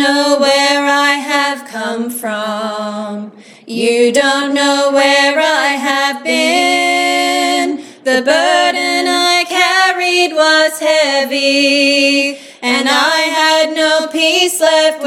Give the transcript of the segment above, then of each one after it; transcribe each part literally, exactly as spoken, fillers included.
know where I have come from. You don't know where I have been. The burden I carried was heavy, and I had no peace left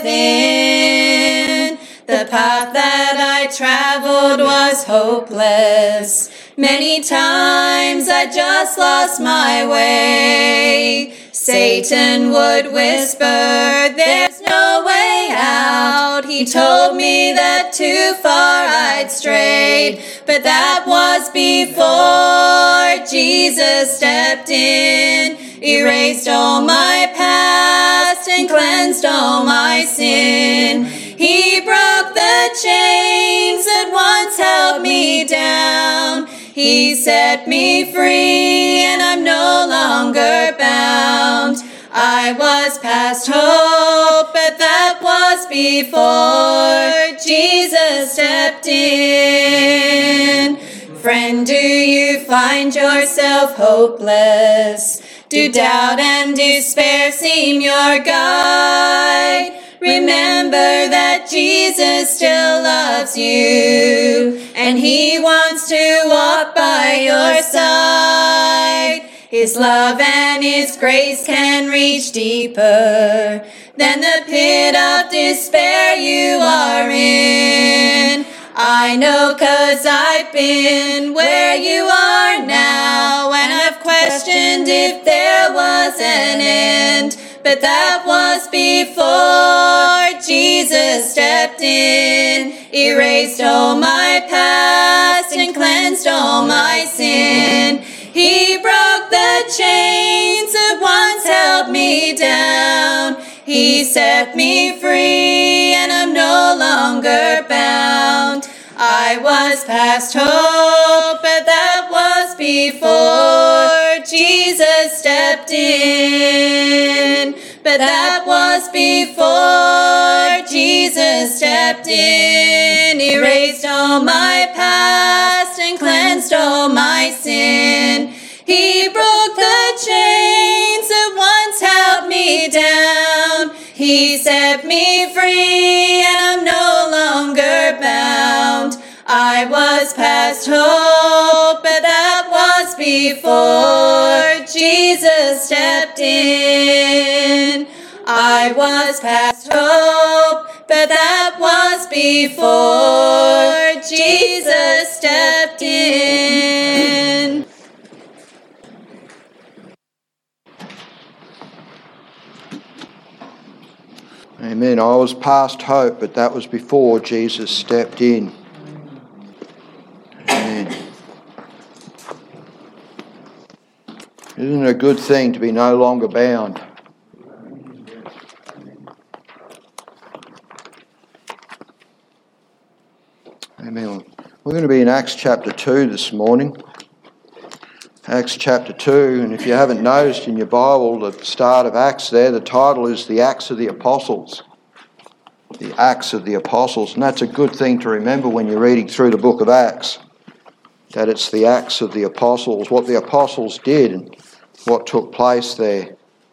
within. The path that I traveled was hopeless. Many times I just lost my way. Satan would whisper, there's no way out. He told me that too far I'd strayed, but that was before Jesus stepped in, erased all my past and cleansed all my sin. He broke the chains that once held me down. He set me free, and I'm no longer bound. I was past hope, but that was before Jesus stepped in. Friend, do you find yourself hopeless? Do doubt and despair seem your guide? Remember that Jesus still loves you, and he wants to walk by your side. His love and his grace can reach deeper than the pit of despair you are in. I know 'cause I've been where you are now, and I've questioned if there was an end. But that was before Jesus stepped in, erased all my past and cleansed all my sin. He broke the chains that once held me down. He set me free, and I'm no longer bound. I was past hope, but that was before Jesus stepped in. But that was before Jesus stepped in, erased all my past and cleansed all my sin. He broke the chains that once held me down. He set me free, and I'm no longer bound. I was past hope, but that was before Jesus stepped in. I was past hope, but that was before Jesus stepped in. Amen. I was past hope, but that was before Jesus stepped in. Amen. Isn't it a good thing to be no longer bound? Amen. We're going to be in Acts chapter two this morning. Acts chapter two, and if you haven't noticed in your Bible, the start of Acts there, the title is the Acts of the Apostles. The Acts of the Apostles. And that's a good thing to remember when you're reading through the book of Acts, that it's the Acts of the Apostles, what the Apostles did and what took place there.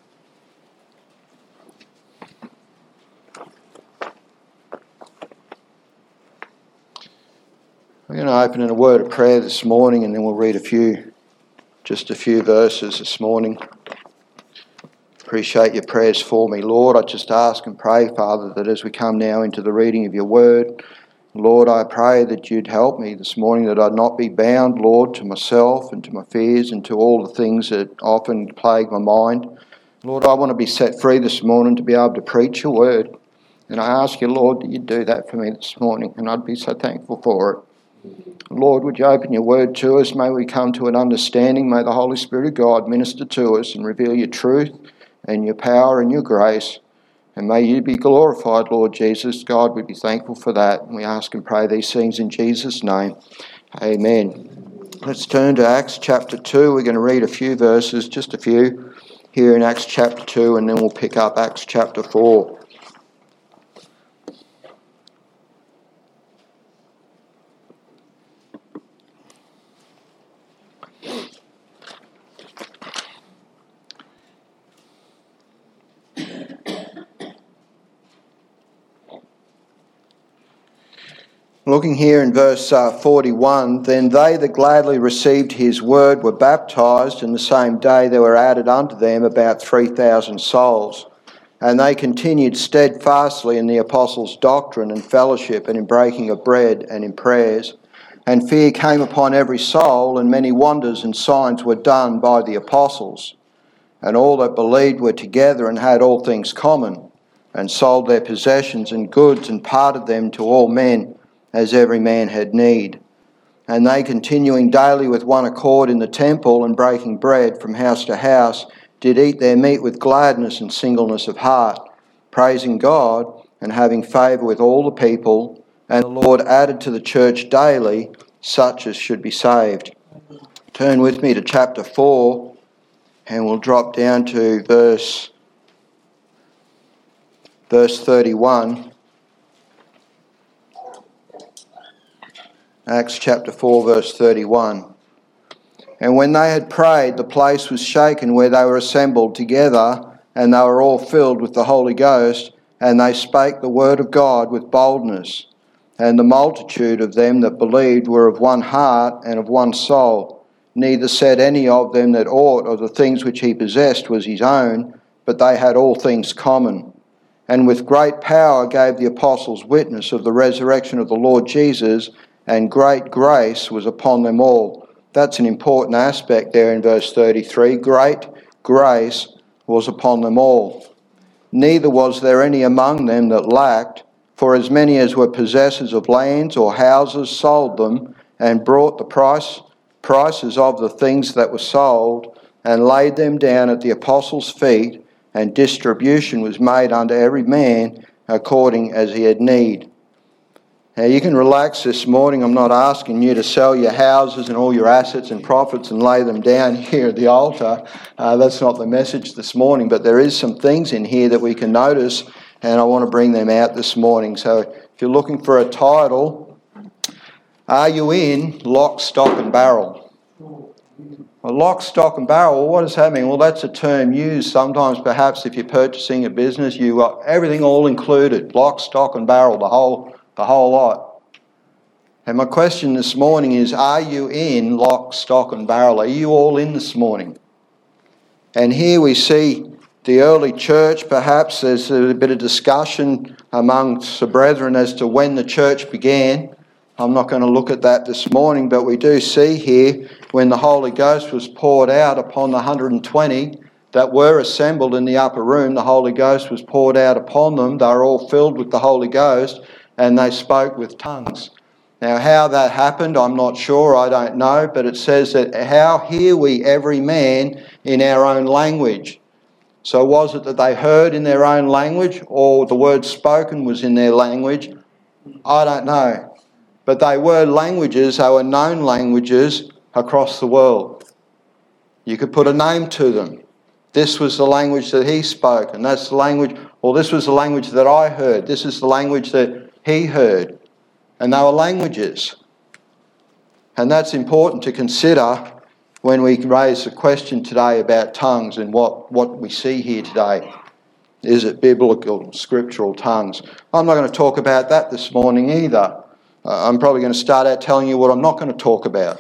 We're going to open in a word of prayer this morning, and then we'll read a few, just a few verses this morning. Appreciate your prayers for me. Lord, I just ask and pray, Father, that as we come now into the reading of your word, Lord, I pray that you'd help me this morning, that I'd not be bound, Lord, to myself and to my fears and to all the things that often plague my mind. Lord, I want to be set free this morning to be able to preach your word. And I ask you, Lord, that you'd do that for me this morning, and I'd be so thankful for it. Lord, would you open your word to us? May we come to an understanding. May the Holy Spirit of God minister to us and reveal your truth and your power and your grace. And may you be glorified, Lord Jesus. God, we'd be thankful for that. And we ask and pray these things in Jesus' name. Amen. Let's turn to Acts chapter two. We're going to read a few verses, just a few, here in Acts chapter two, and then we'll pick up Acts chapter four. Looking here in verse uh, forty-one, then they that gladly received his word were baptized, and the same day there were added unto them about three thousand souls. And they continued steadfastly in the apostles' doctrine and fellowship, and in breaking of bread, and in prayers. And fear came upon every soul, and many wonders and signs were done by the apostles. And all that believed were together and had all things common, and sold their possessions and goods, and parted them to all men, as every man had need. And they, continuing daily with one accord in the temple, and breaking bread from house to house, did eat their meat with gladness and singleness of heart, praising God, and having favour with all the people. And the Lord added to the church daily such as should be saved. Turn with me to chapter four, and we'll drop down to verse, verse thirty-one. Acts chapter four, verse thirty-one. And when they had prayed, the place was shaken where they were assembled together, and they were all filled with the Holy Ghost, and they spake the word of God with boldness. And the multitude of them that believed were of one heart and of one soul. Neither said any of them that aught of the things which he possessed was his own, but they had all things common. And with great power gave the apostles witness of the resurrection of the Lord Jesus, and great grace was upon them all. That's an important aspect there in verse thirty-three. Great grace was upon them all. Neither was there any among them that lacked, for as many as were possessors of lands or houses sold them, and brought the price prices of the things that were sold, and laid them down at the apostles' feet, and distribution was made unto every man according as he had need. Now you can relax this morning. I'm not asking you to sell your houses and all your assets and profits and lay them down here at the altar. Uh, that's not the message this morning, but there is some things in here that we can notice, and I want to bring them out this morning. So if you're looking for a title, are you in lock, stock and barrel? Well, lock, stock and barrel, well, what does that mean? Well, that's a term used sometimes perhaps if you're purchasing a business, you got everything all included, lock, stock and barrel, the whole The whole lot. And my question this morning is, are you in lock, stock and barrel? Are you all in this morning? And here we see the early church. Perhaps there's a bit of discussion amongst the brethren as to when the church began. I'm not going to look at that this morning, but we do see here when the Holy Ghost was poured out upon the one hundred twenty that were assembled in the upper room. The Holy Ghost was poured out upon them. They were all filled with the Holy Ghost, and they spoke with tongues. Now, how that happened, I'm not sure, I don't know, but it says that how hear we every man in our own language. So was it that they heard in their own language, or the word spoken was in their language? I don't know. But they were languages, they were known languages across the world. You could put a name to them. This was the language that he spoke, and that's the language, or this was the language that I heard. This is the language that he heard, and they were languages. And that's important to consider when we raise the question today about tongues and what, what we see here today. Is it biblical, scriptural tongues? I'm not going to talk about that this morning either. Uh, I'm probably going to start out telling you what I'm not going to talk about.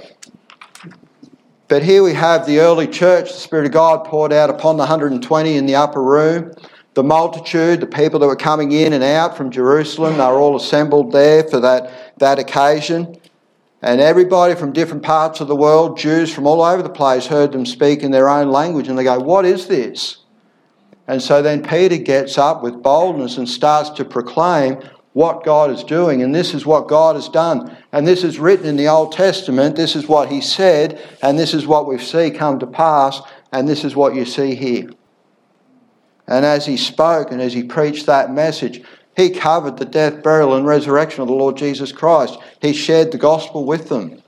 But here we have the early church, the Spirit of God poured out upon the one hundred twenty in the upper room. The multitude, the people that were coming in and out from Jerusalem, they were all assembled there for that, that occasion. And everybody from different parts of the world, Jews from all over the place, heard them speak in their own language. And they go, what is this? And so then Peter gets up with boldness and starts to proclaim what God is doing. And this is what God has done. And this is written in the Old Testament. This is what he said. And this is what we see come to pass. And this is what you see here. And as he spoke and as he preached that message, he covered the death, burial and resurrection of the Lord Jesus Christ. He shared the gospel with them.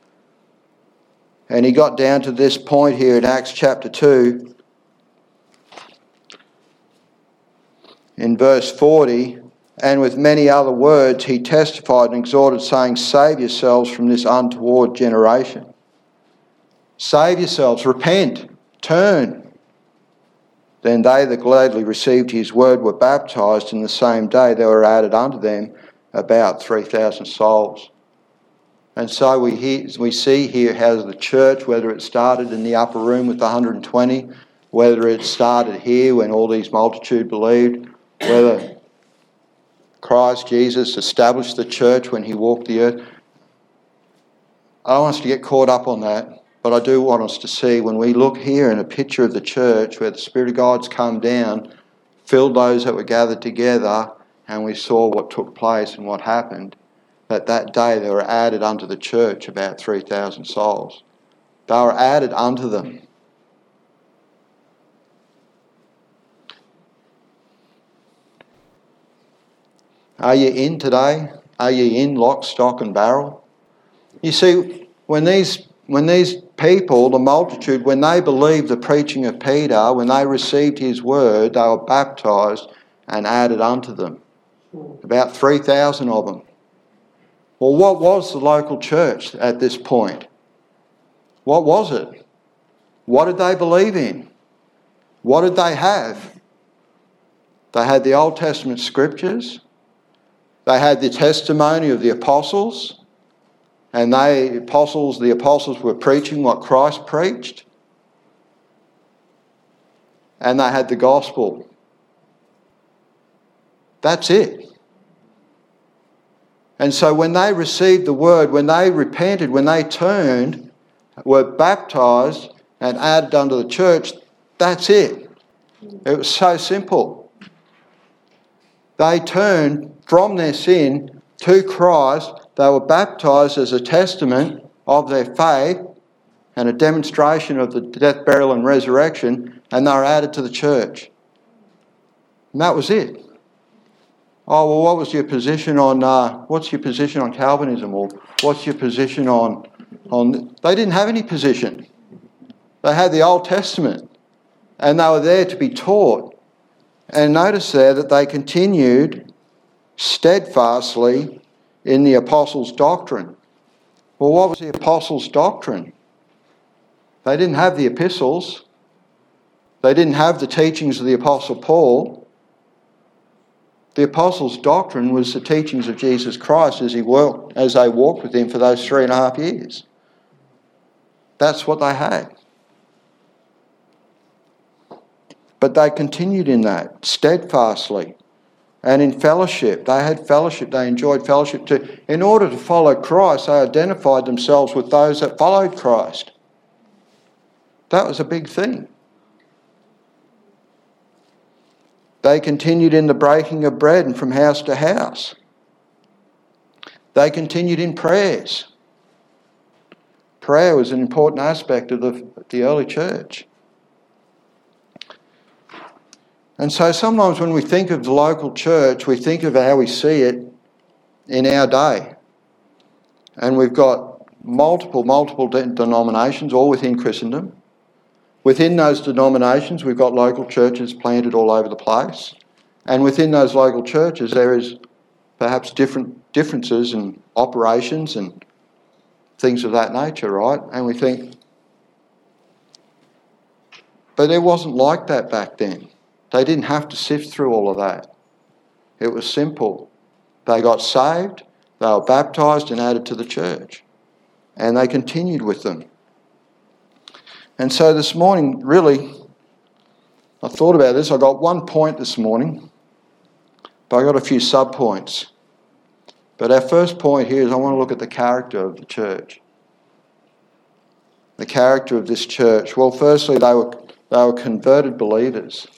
And he got down to this point here in Acts chapter two. In verse forty, and with many other words he testified and exhorted, saying, save yourselves from this untoward generation. Save yourselves, repent, turn. Then they that gladly received his word were baptized, and the same day there were added unto them about three thousand souls. And so we hear, we see here how the church, whether it started in the upper room with the one hundred twenty, whether it started here when all these multitude believed, whether Christ Jesus established the church when he walked the earth. I don't want us to get caught up on that, but I do want us to see when we look here in a picture of the church where the Spirit of God's come down, filled those that were gathered together, and we saw what took place and what happened, that that day there were added unto the church about three thousand souls. They were added unto them. Are you in today? Are you in lock, stock and barrel? You see, when these when these people, the multitude, when they believed the preaching of Peter, when they received his word, they were baptised and added unto them. About three thousand of them. Well, what was the local church at this point? What was it? What did they believe in? What did they have? They had the Old Testament scriptures. They had the testimony of the apostles. And they, apostles, the apostles were preaching what Christ preached. And they had the gospel. That's it. And so when they received the word, when they repented, when they turned, were baptised and added unto the church, that's it. It was so simple. They turned from their sin to Christ. They were baptised as a testament of their faith and a demonstration of the death, burial and resurrection, and they were added to the church. And that was it. Oh, well, what was your position on, uh, what's your position on Calvinism? Or what's your position on, on... They didn't have any position. They had the Old Testament. And they were there to be taught. And notice there that they continued steadfastly in the apostles' doctrine. Well, what was the apostles' doctrine? They didn't have the epistles. They didn't have the teachings of the Apostle Paul. The apostles' doctrine was the teachings of Jesus Christ as he walked, as they walked with him for those three and a half years. That's what they had. But they continued in that steadfastly and in fellowship. They had fellowship. They enjoyed fellowship too. In order to follow Christ, they identified themselves with those that followed Christ. That was a big thing. They continued in the breaking of bread and from house to house. They continued in prayers. Prayer was an important aspect of the, the early church. And so sometimes when we think of the local church, we think of how we see it in our day. And we've got multiple, multiple de- denominations, all within Christendom. Within those denominations, we've got local churches planted all over the place. And within those local churches, there is perhaps different differences in operations and things of that nature, right? And we think, but it wasn't like that back then. They didn't have to sift through all of that. It was simple. They got saved, they were baptised and added to the church. And they continued with them. And so this morning, really, I thought about this. I got one point this morning, but I got a few sub-points. But our first point here is I want to look at the character of the church. The character of this church. Well, firstly, they were they were converted believers.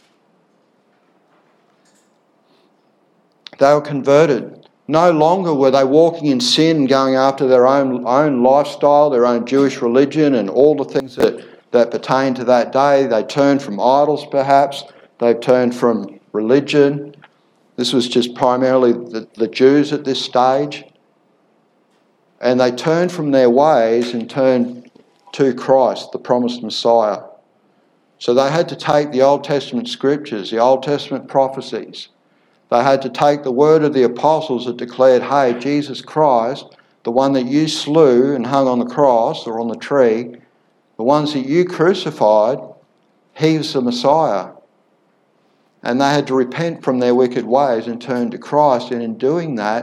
They were converted. No longer were they walking in sin and going after their own own lifestyle, their own Jewish religion and all the things that that pertain to that day. They turned from idols, perhaps. They've turned from religion. This was just primarily the, the Jews at this stage. And they turned from their ways and turned to Christ, the promised Messiah. So they had to take the Old Testament scriptures, the Old Testament prophecies. They had to take the word of the apostles that declared, hey, Jesus Christ, the one that you slew and hung on the cross or on the tree, the ones that you crucified, he was the Messiah. And they had to repent from their wicked ways and turn to Christ. And in doing that,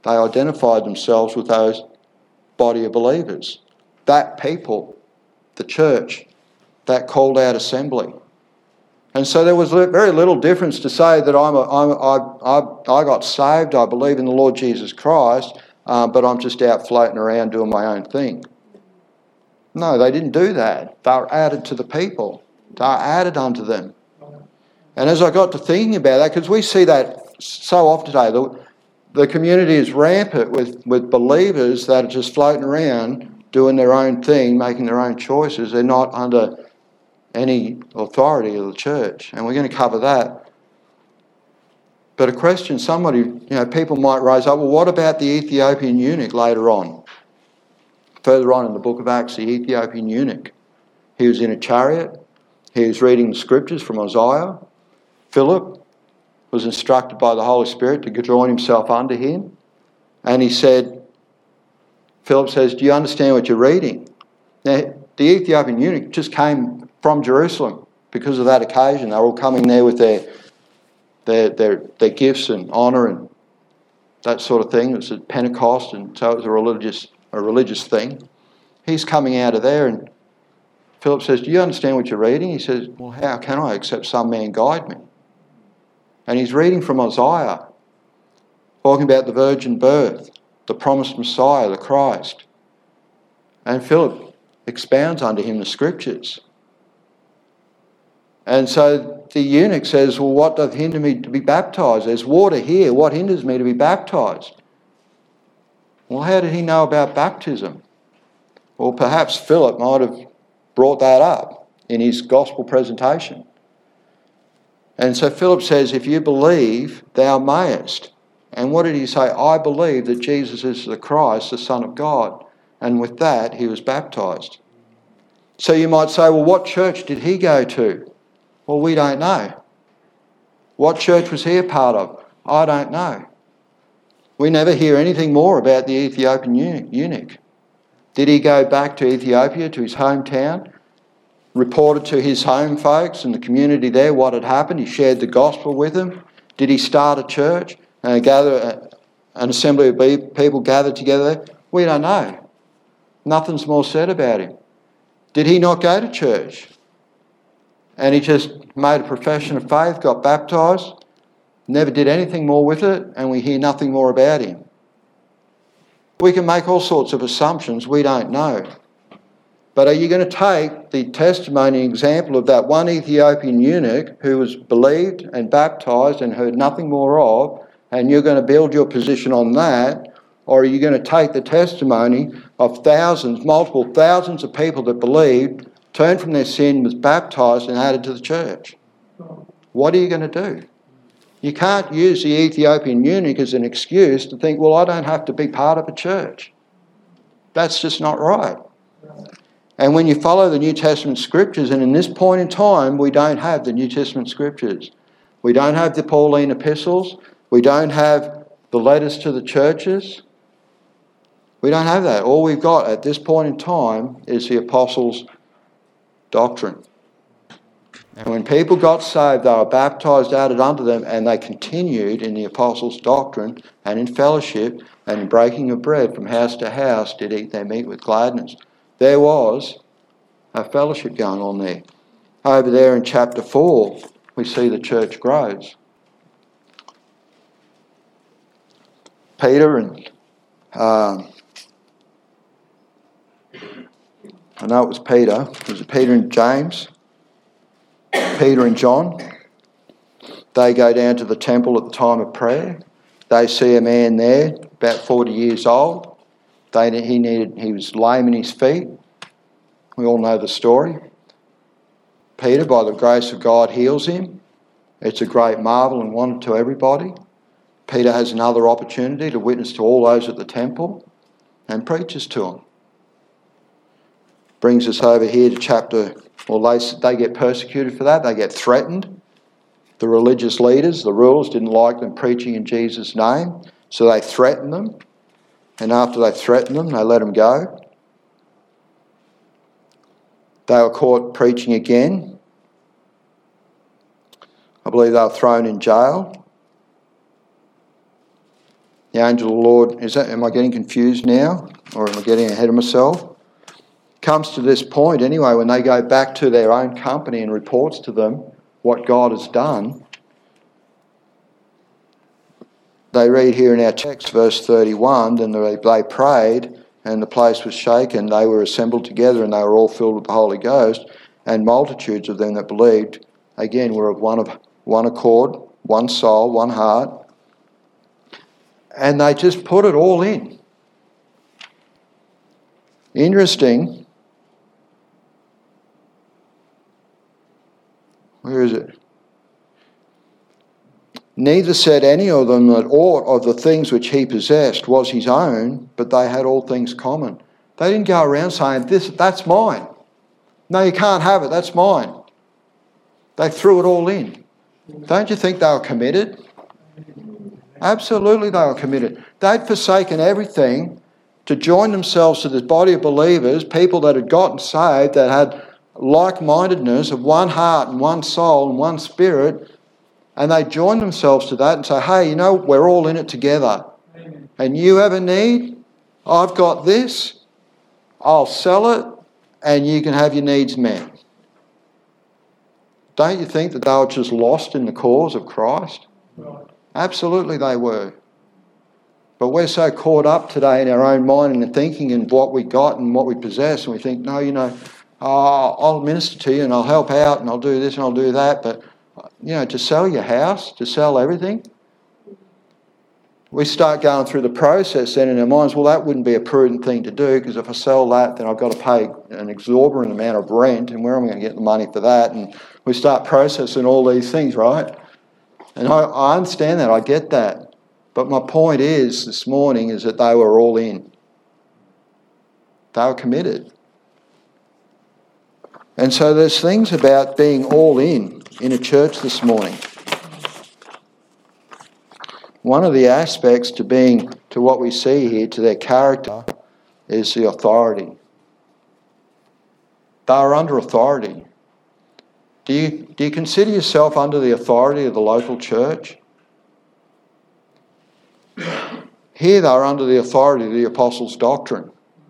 They identified themselves with those body of believers. That people, the church, that called out assembly. And so there was very little difference to say that I'm a, I'm a, I, I, I got saved, I believe in the Lord Jesus Christ, uh, but I'm just out floating around doing my own thing. No, they didn't do that. They were added to the people. They were added unto them. And as I got to thinking about that, because we see that so often today, the, the community is rampant with, with believers that are just floating around doing their own thing, making their own choices. They're not under any authority of the church. And we're going to cover that. But a question somebody, you know, people might raise up, well, what about the Ethiopian eunuch later on? Further on in the book of Acts, the Ethiopian eunuch. He was in a chariot. He was reading the scriptures from Isaiah. Philip was instructed by the Holy Spirit to join himself under him. And he said, Philip says, do you understand what you're reading? Now, the Ethiopian eunuch just came from Jerusalem because of that occasion. They were all coming there with their, their, their, their gifts and honour and that sort of thing. It was at Pentecost, and so it was a religious, a religious thing. He's coming out of there, and Philip says, do you understand what you're reading? He says, well, how can I except some man guide me? And he's reading from Isaiah, talking about the virgin birth, the promised Messiah, the Christ. And Philip expounds unto him the scriptures. And so the eunuch says, well, what doth hinder me to be baptised? There's water here. What hinders me to be baptised? Well, how did he know about baptism? Well, perhaps Philip might have brought that up in his gospel presentation. And so Philip says, if you believe, thou mayest. And what did he say? I believe that Jesus is the Christ, the Son of God. And with that, he was baptised. So you might say, well, what church did he go to? Well, we don't know. What church was he a part of? I don't know. We never hear anything more about the Ethiopian eunuch. Did he go back to Ethiopia, to his hometown, reported to his home folks and the community there what had happened? He shared the gospel with them. Did he start a church and gather an assembly of people gathered together there? We don't know. Nothing's more said about him. Did he not go to church? And he just made a profession of faith, got baptised, never did anything more with it, and we hear nothing more about him. We can make all sorts of assumptions, we don't know. But are you going to take the testimony example of that one Ethiopian eunuch who was believed and baptised and heard nothing more of, and you're going to build your position on that? Or are you going to take the testimony of thousands, multiple thousands of people that believed, turned from their sin, was baptised and added to the church? What are you going to do? You can't use the Ethiopian eunuch as an excuse to think, well, I don't have to be part of a church. That's just not right. And when you follow the New Testament scriptures, and in this point in time, we don't have the New Testament scriptures. We don't have the Pauline epistles. We don't have the letters to the churches. We don't have that. All we've got at this point in time is the apostles' doctrine. And when people got saved, they were baptised, added unto them, and they continued in the apostles' doctrine and in fellowship and in breaking of bread from house to house did eat their meat with gladness. There was a fellowship going on there. Over there in chapter four, we see the church grows. Peter and um, I know it was Peter. Was it Peter and James? Peter and John. They go down to the temple at the time of prayer. They see a man there, about forty years old. They, he needed. He was lame in his feet. We all know the story. Peter, by the grace of God, heals him. It's a great marvel and wonder to everybody. Peter has another opportunity to witness to all those at the temple and preaches to them. Brings us over here to chapter, well, they, they get persecuted for that. They get threatened. The religious leaders, the rulers, didn't like them preaching in Jesus' name, so they threatened them. And after they threatened them, they let them go. They were caught preaching again. I believe they were thrown in jail. the angel of the Lord, is that, am I getting confused now? Or am I getting ahead of myself? Comes to this point anyway, when they go back to their own company and reports to them what God has done. They read here in our text, verse thirty-one, then they, they prayed and the place was shaken. They were assembled together and they were all filled with the Holy Ghost, and multitudes of them that believed, again, were of one of one accord, one soul, one heart. And they just put it all in. Interesting. Where is it? Neither said any of them that aught of the things which he possessed was his own, but they had all things common. They didn't go around saying, "This, that's mine. No, you can't have it, that's mine." They threw it all in. Don't you think they were committed? Absolutely they were committed. They'd forsaken everything to join themselves to this body of believers, people that had gotten saved, that had like-mindedness of one heart and one soul and one spirit, and they joined themselves to that and say, "Hey, you know, we're all in it together. Amen. And you have a need, I've got this, I'll sell it, and you can have your needs met." Don't you think that they were just lost in the cause of Christ? Right. Absolutely they were. But we're so caught up today in our own mind and the thinking and what we got and what we possess, and we think, no, you know, oh, I'll minister to you and I'll help out and I'll do this and I'll do that, but you know, to sell your house, to sell everything, we start going through the process then in our minds, well, that wouldn't be a prudent thing to do, because if I sell that, then I've got to pay an exorbitant amount of rent, and where am I going to get the money for that? And we start processing all these things, right? And I, I understand that, I get that. But my point is, this morning, is that they were all in. They were committed. And so there's things about being all in in a church this morning. One of the aspects to being, to what we see here, to their character, is the authority. They are under authority. Do you, do you consider yourself under the authority of the local church? Here they are under the authority of the apostles' doctrine.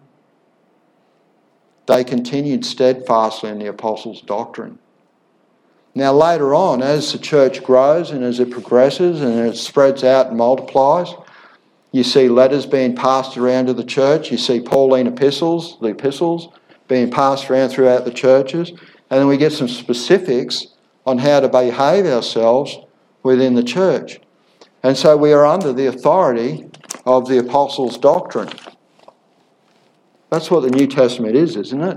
They continued steadfastly in the apostles' doctrine. Now later on, as the church grows and as it progresses and it spreads out and multiplies, you see letters being passed around to the church. You see Pauline epistles, the epistles, being passed around throughout the churches. And then we get some specifics on how to behave ourselves within the church. And so we are under the authority of the apostles' doctrine. That's what the New Testament is, isn't it?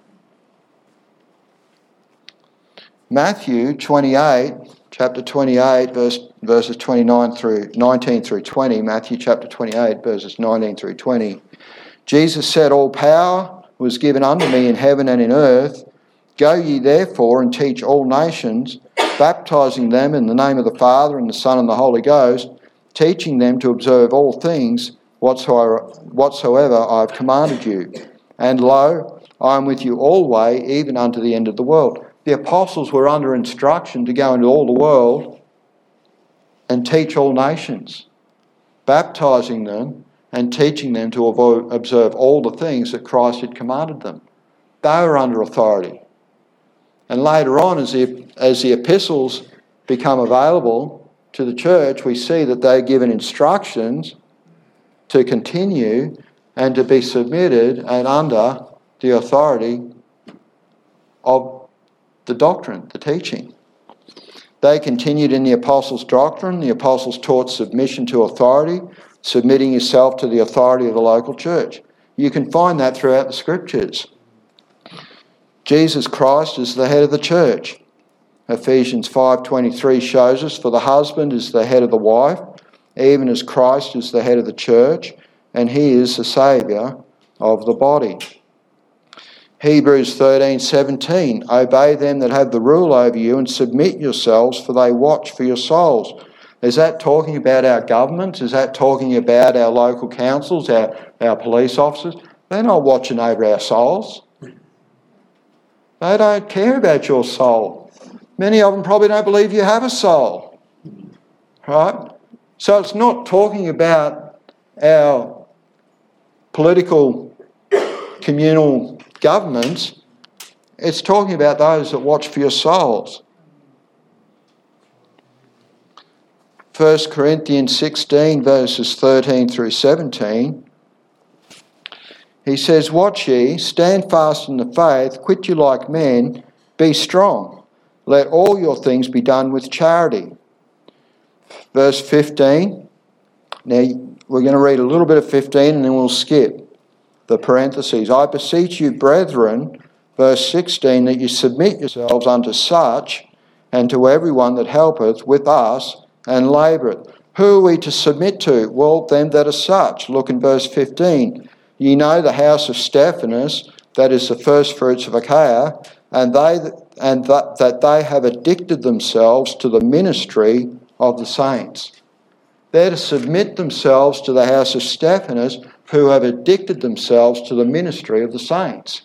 Matthew twenty-eight, chapter twenty-eight, verse, verses twenty-nine through nineteen through twenty. Matthew chapter twenty-eight, verses nineteen through twenty. Jesus said, "All power was given unto me in heaven and in earth. Go ye therefore and teach all nations, baptizing them in the name of the Father and the Son and the Holy Ghost, teaching them to observe all things whatsoever, whatsoever I have commanded you. And lo, I am with you always, even unto the end of the world." The apostles were under instruction to go into all the world and teach all nations, baptizing them and teaching them to observe all the things that Christ had commanded them. They were under authority. And later on, as the, as the epistles become available to the church, we see that they're given instructions to continue and to be submitted and under the authority of the doctrine, the teaching. They continued in the apostles' doctrine. The apostles taught submission to authority, submitting yourself to the authority of the local church. You can find that throughout the scriptures. Jesus Christ is the head of the church. Ephesians five twenty-three shows us, "For the husband is the head of the wife, even as Christ is the head of the church, and he is the Saviour of the body." Hebrews thirteen seventeen, "Obey them that have the rule over you and submit yourselves, for they watch for your souls." Is that talking about our governments? Is that talking about our local councils, our, our police officers? They're not watching over our souls. They don't care about your soul. Many of them probably don't believe you have a soul. Right? So it's not talking about our political communal governments, it's talking about those that watch for your souls. First Corinthians sixteen, verses thirteen through seventeen, he says, "Watch ye, stand fast in the faith, quit you like men, be strong. Let all your things be done with charity." Verse fifteen, now we're going to read a little bit of fifteen and then we'll skip the parentheses. "I beseech you, brethren," verse sixteen, "that you submit yourselves unto such, and to everyone that helpeth with us and laboureth." Who are we to submit to? Well, them that are such. Look in verse fifteen. "Ye know the house of Stephanus, that is the first fruits of Achaia, and they and that, that they have addicted themselves to the ministry of the saints." They're to submit themselves to the house of Stephanus, who have addicted themselves to the ministry of the saints.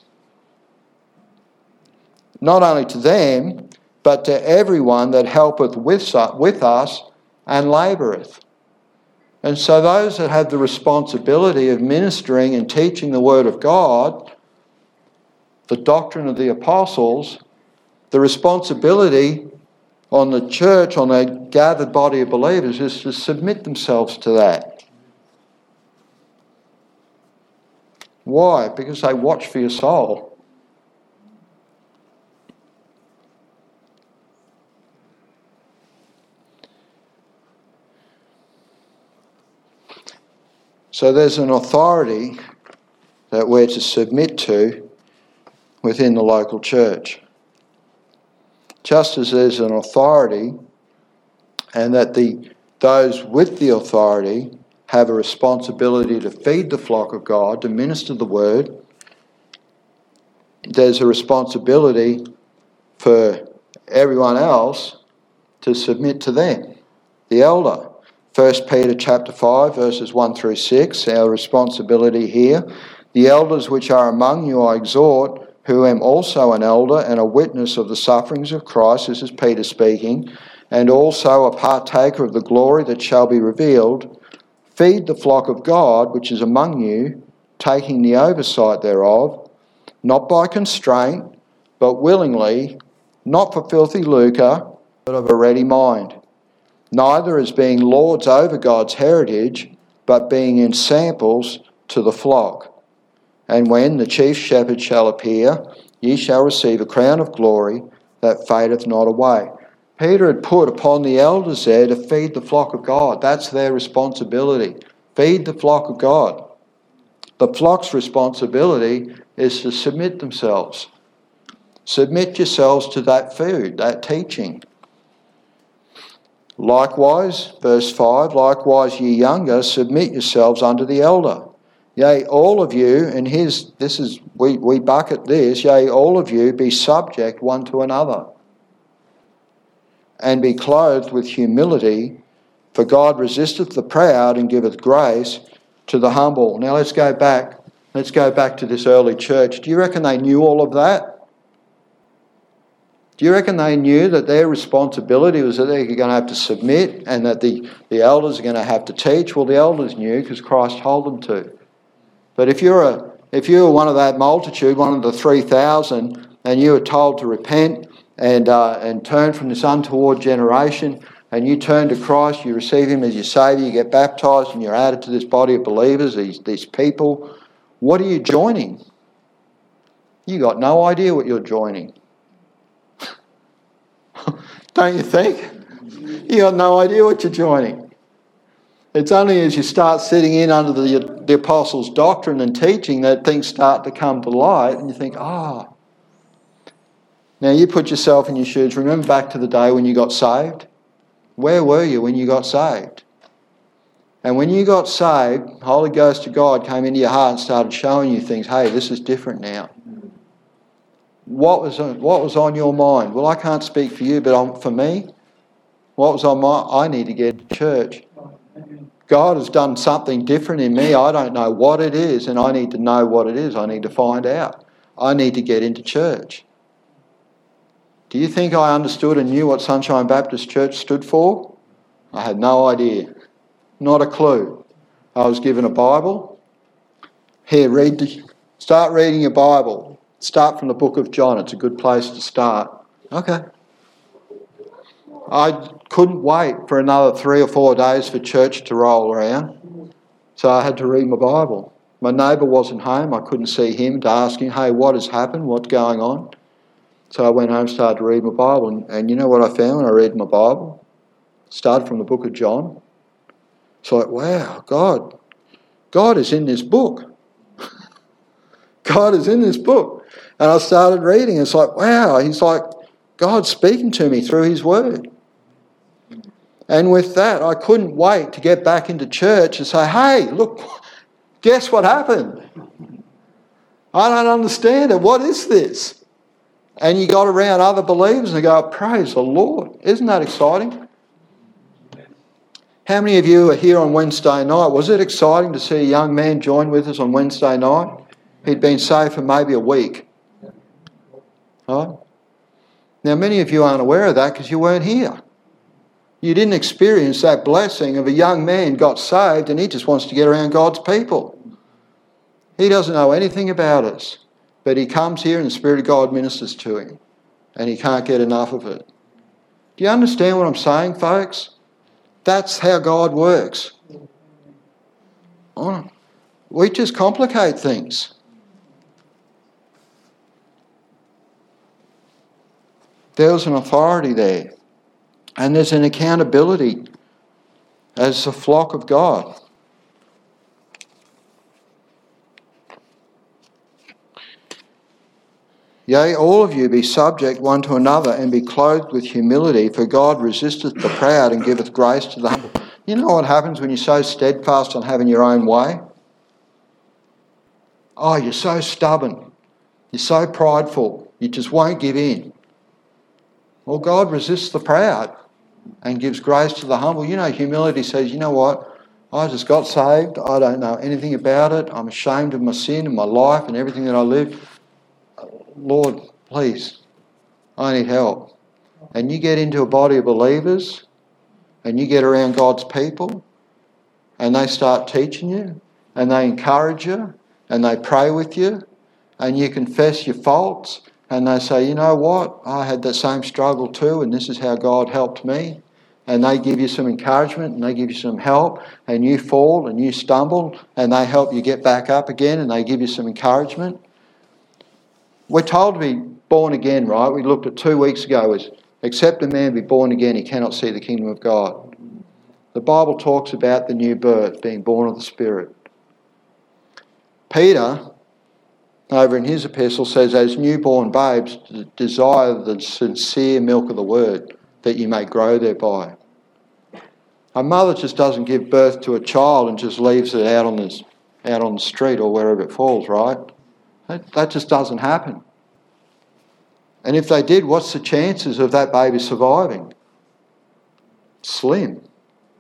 Not only to them, but to everyone that helpeth with, with us and laboureth. And so those that have the responsibility of ministering and teaching the Word of God, the doctrine of the apostles, the responsibility on the church, on a gathered body of believers, is to submit themselves to that. Why? Because they watch for your soul. So there's an authority that we're to submit to within the local church. Just as there's an authority, and that the those with the authority have a responsibility to feed the flock of God, to minister the word, there's a responsibility for everyone else to submit to them, the elder. First Peter chapter five, verses one through six, our responsibility here. "The elders which are among you I exhort, who am also an elder and a witness of the sufferings of Christ," this is Peter speaking, "and also a partaker of the glory that shall be revealed. Feed the flock of God which is among you, taking the oversight thereof, not by constraint, but willingly, not for filthy lucre, but of a ready mind. Neither as being lords over God's heritage, but being in samples to the flock. And when the chief shepherd shall appear, ye shall receive a crown of glory that fadeth not away." Peter had put upon the elders there to feed the flock of God. That's their responsibility. Feed the flock of God. The flock's responsibility is to submit themselves. Submit yourselves to that food, that teaching. "Likewise," verse five, "likewise ye younger, submit yourselves unto the elder. Yea, all of you," and here's, this is, we, we bucket this, "yea, all of you be subject one to another, and be clothed with humility, for God resisteth the proud and giveth grace to the humble." Now let's go back, let's go back to this early church. Do you reckon they knew all of that? Do you reckon they knew that their responsibility was that they're going to have to submit and that the, the elders are going to have to teach? Well, the elders knew because Christ told them to. But if you're a if you were one of that multitude, one of the three thousand, and you were told to repent and uh, and turn from this untoward generation, and you turn to Christ, you receive Him as your Saviour, you get baptised, and you're added to this body of believers, these these people, what are you joining? You got no idea what you're joining. Don't you think? You got no idea what you're joining. It's only as you start sitting in under the, the apostles' doctrine and teaching that things start to come to light and you think, ah. Oh. Now you put yourself in your shoes. Remember back to the day when you got saved? Where were you when you got saved? And when you got saved, the Holy Ghost of God came into your heart and started showing you things. Hey, this is different now. What was on, what was on your mind? Well, I can't speak for you, but on, for me, what was on my... I need to get to church. God has done something different in me. I don't know what it is, and I need to know what it is. I need to find out. I need to get into church. Do you think I understood and knew what Sunshine Baptist Church stood for? I had no idea. Not a clue. I was given a Bible. Here, read the, start reading your Bible. Start from the book of John. It's a good place to start. Okay. I couldn't wait for another three or four days for church to roll around, so I had to read my Bible. My neighbour wasn't home. I couldn't see him to ask him, hey, what has happened? What's going on? So I went home and started to read my Bible. And, and you know what I found when I read my Bible? Started from the book of John. It's like, wow, God, God is in this book. God is in this book. And I started reading. It's like, wow, he's like, God's speaking to me through his word. And with that, I couldn't wait to get back into church and say, hey, look, guess what happened? I don't understand it. What is this? And you got around other believers and they go, praise the Lord. Isn't that exciting? How many of you are here on Wednesday night? Was it exciting to see a young man join with us on Wednesday night? He'd been saved for maybe a week. Right? Now, many of you aren't aware of that because you weren't here. You didn't experience that blessing of a young man got saved and he just wants to get around God's people. He doesn't know anything about us, but he comes here and the Spirit of God ministers to him and he can't get enough of it. Do you understand what I'm saying, folks? That's how God works. We just complicate things. There's an authority there. And there's an accountability as the flock of God. Yea, all of you be subject one to another and be clothed with humility, for God resisteth the proud and giveth grace to the humble. You know what happens when you're so steadfast on having your own way? Oh, you're so stubborn. You're so prideful. You just won't give in. Well, God resists the proud and gives grace to the humble. You know, humility says, you know what? I just got saved. I don't know anything about it. I'm ashamed of my sin and my life and everything that I live. Lord, please, I need help. And you get into a body of believers and you get around God's people and they start teaching you and they encourage you and they pray with you and you confess your faults. And they say, you know what, I had that same struggle too, and this is how God helped me. And they give you some encouragement, and they give you some help, and you fall, and you stumble, and they help you get back up again, and they give you some encouragement. We're told to be born again, right? We looked at two weeks ago, is except a man be born again, he cannot see the kingdom of God. The Bible talks about the new birth, being born of the Spirit. Peter, over in his epistle, says, as newborn babes, desire the sincere milk of the word, that you may grow thereby. A mother just doesn't give birth to a child and just leaves it out on the, out on the street or wherever it falls, right? That, that just doesn't happen. And if they did, what's the chances of that baby surviving? Slim.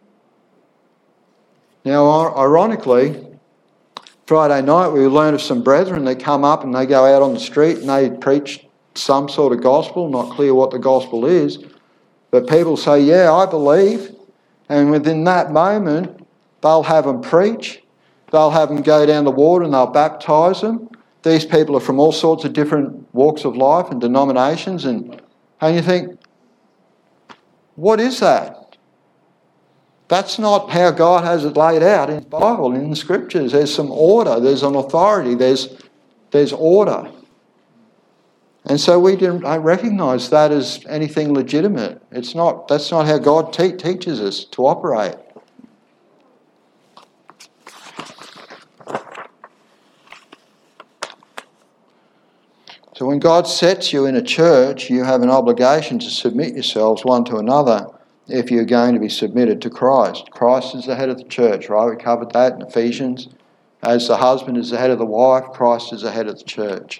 Now, ironically, Friday night we learned of some brethren that come up and they go out on the street and they preach some sort of gospel, not clear what the gospel is, but people say, yeah, I believe, and within that moment they'll have them preach, they'll have them go down the water and they'll baptise them. These people are from all sorts of different walks of life and denominations, and, and you think, what is that? That's not how God has it laid out in the Bible, in the Scriptures. There's some order, there's an authority, there's there's order. And so we don't recognise that as anything legitimate. It's not. That's not how God te- teaches us to operate. So when God sets you in a church, you have an obligation to submit yourselves one to another if you're going to be submitted to Christ. Christ is the head of the church, right? We covered that in Ephesians. As the husband is the head of the wife, Christ is the head of the church.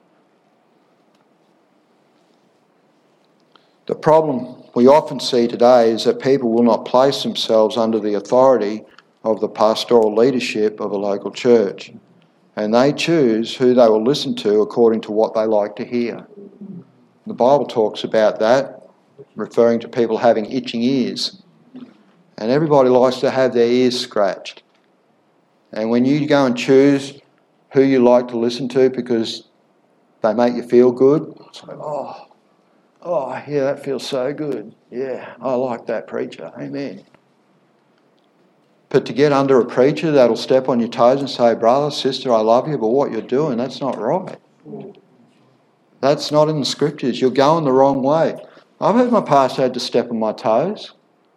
The problem we often see today is that people will not place themselves under the authority of the pastoral leadership of a local church. And they choose who they will listen to according to what they like to hear. The Bible talks about that, referring to people having itching ears. And everybody likes to have their ears scratched. And when you go and choose who you like to listen to because they make you feel good, it's like, oh, oh, yeah, that feels so good. Yeah, I like that preacher. Amen. But to get under a preacher that'll step on your toes and say, brother, sister, I love you, but what you're doing, that's not right. That's not in the scriptures. You're going the wrong way. I've heard my pastor had to step on my toes.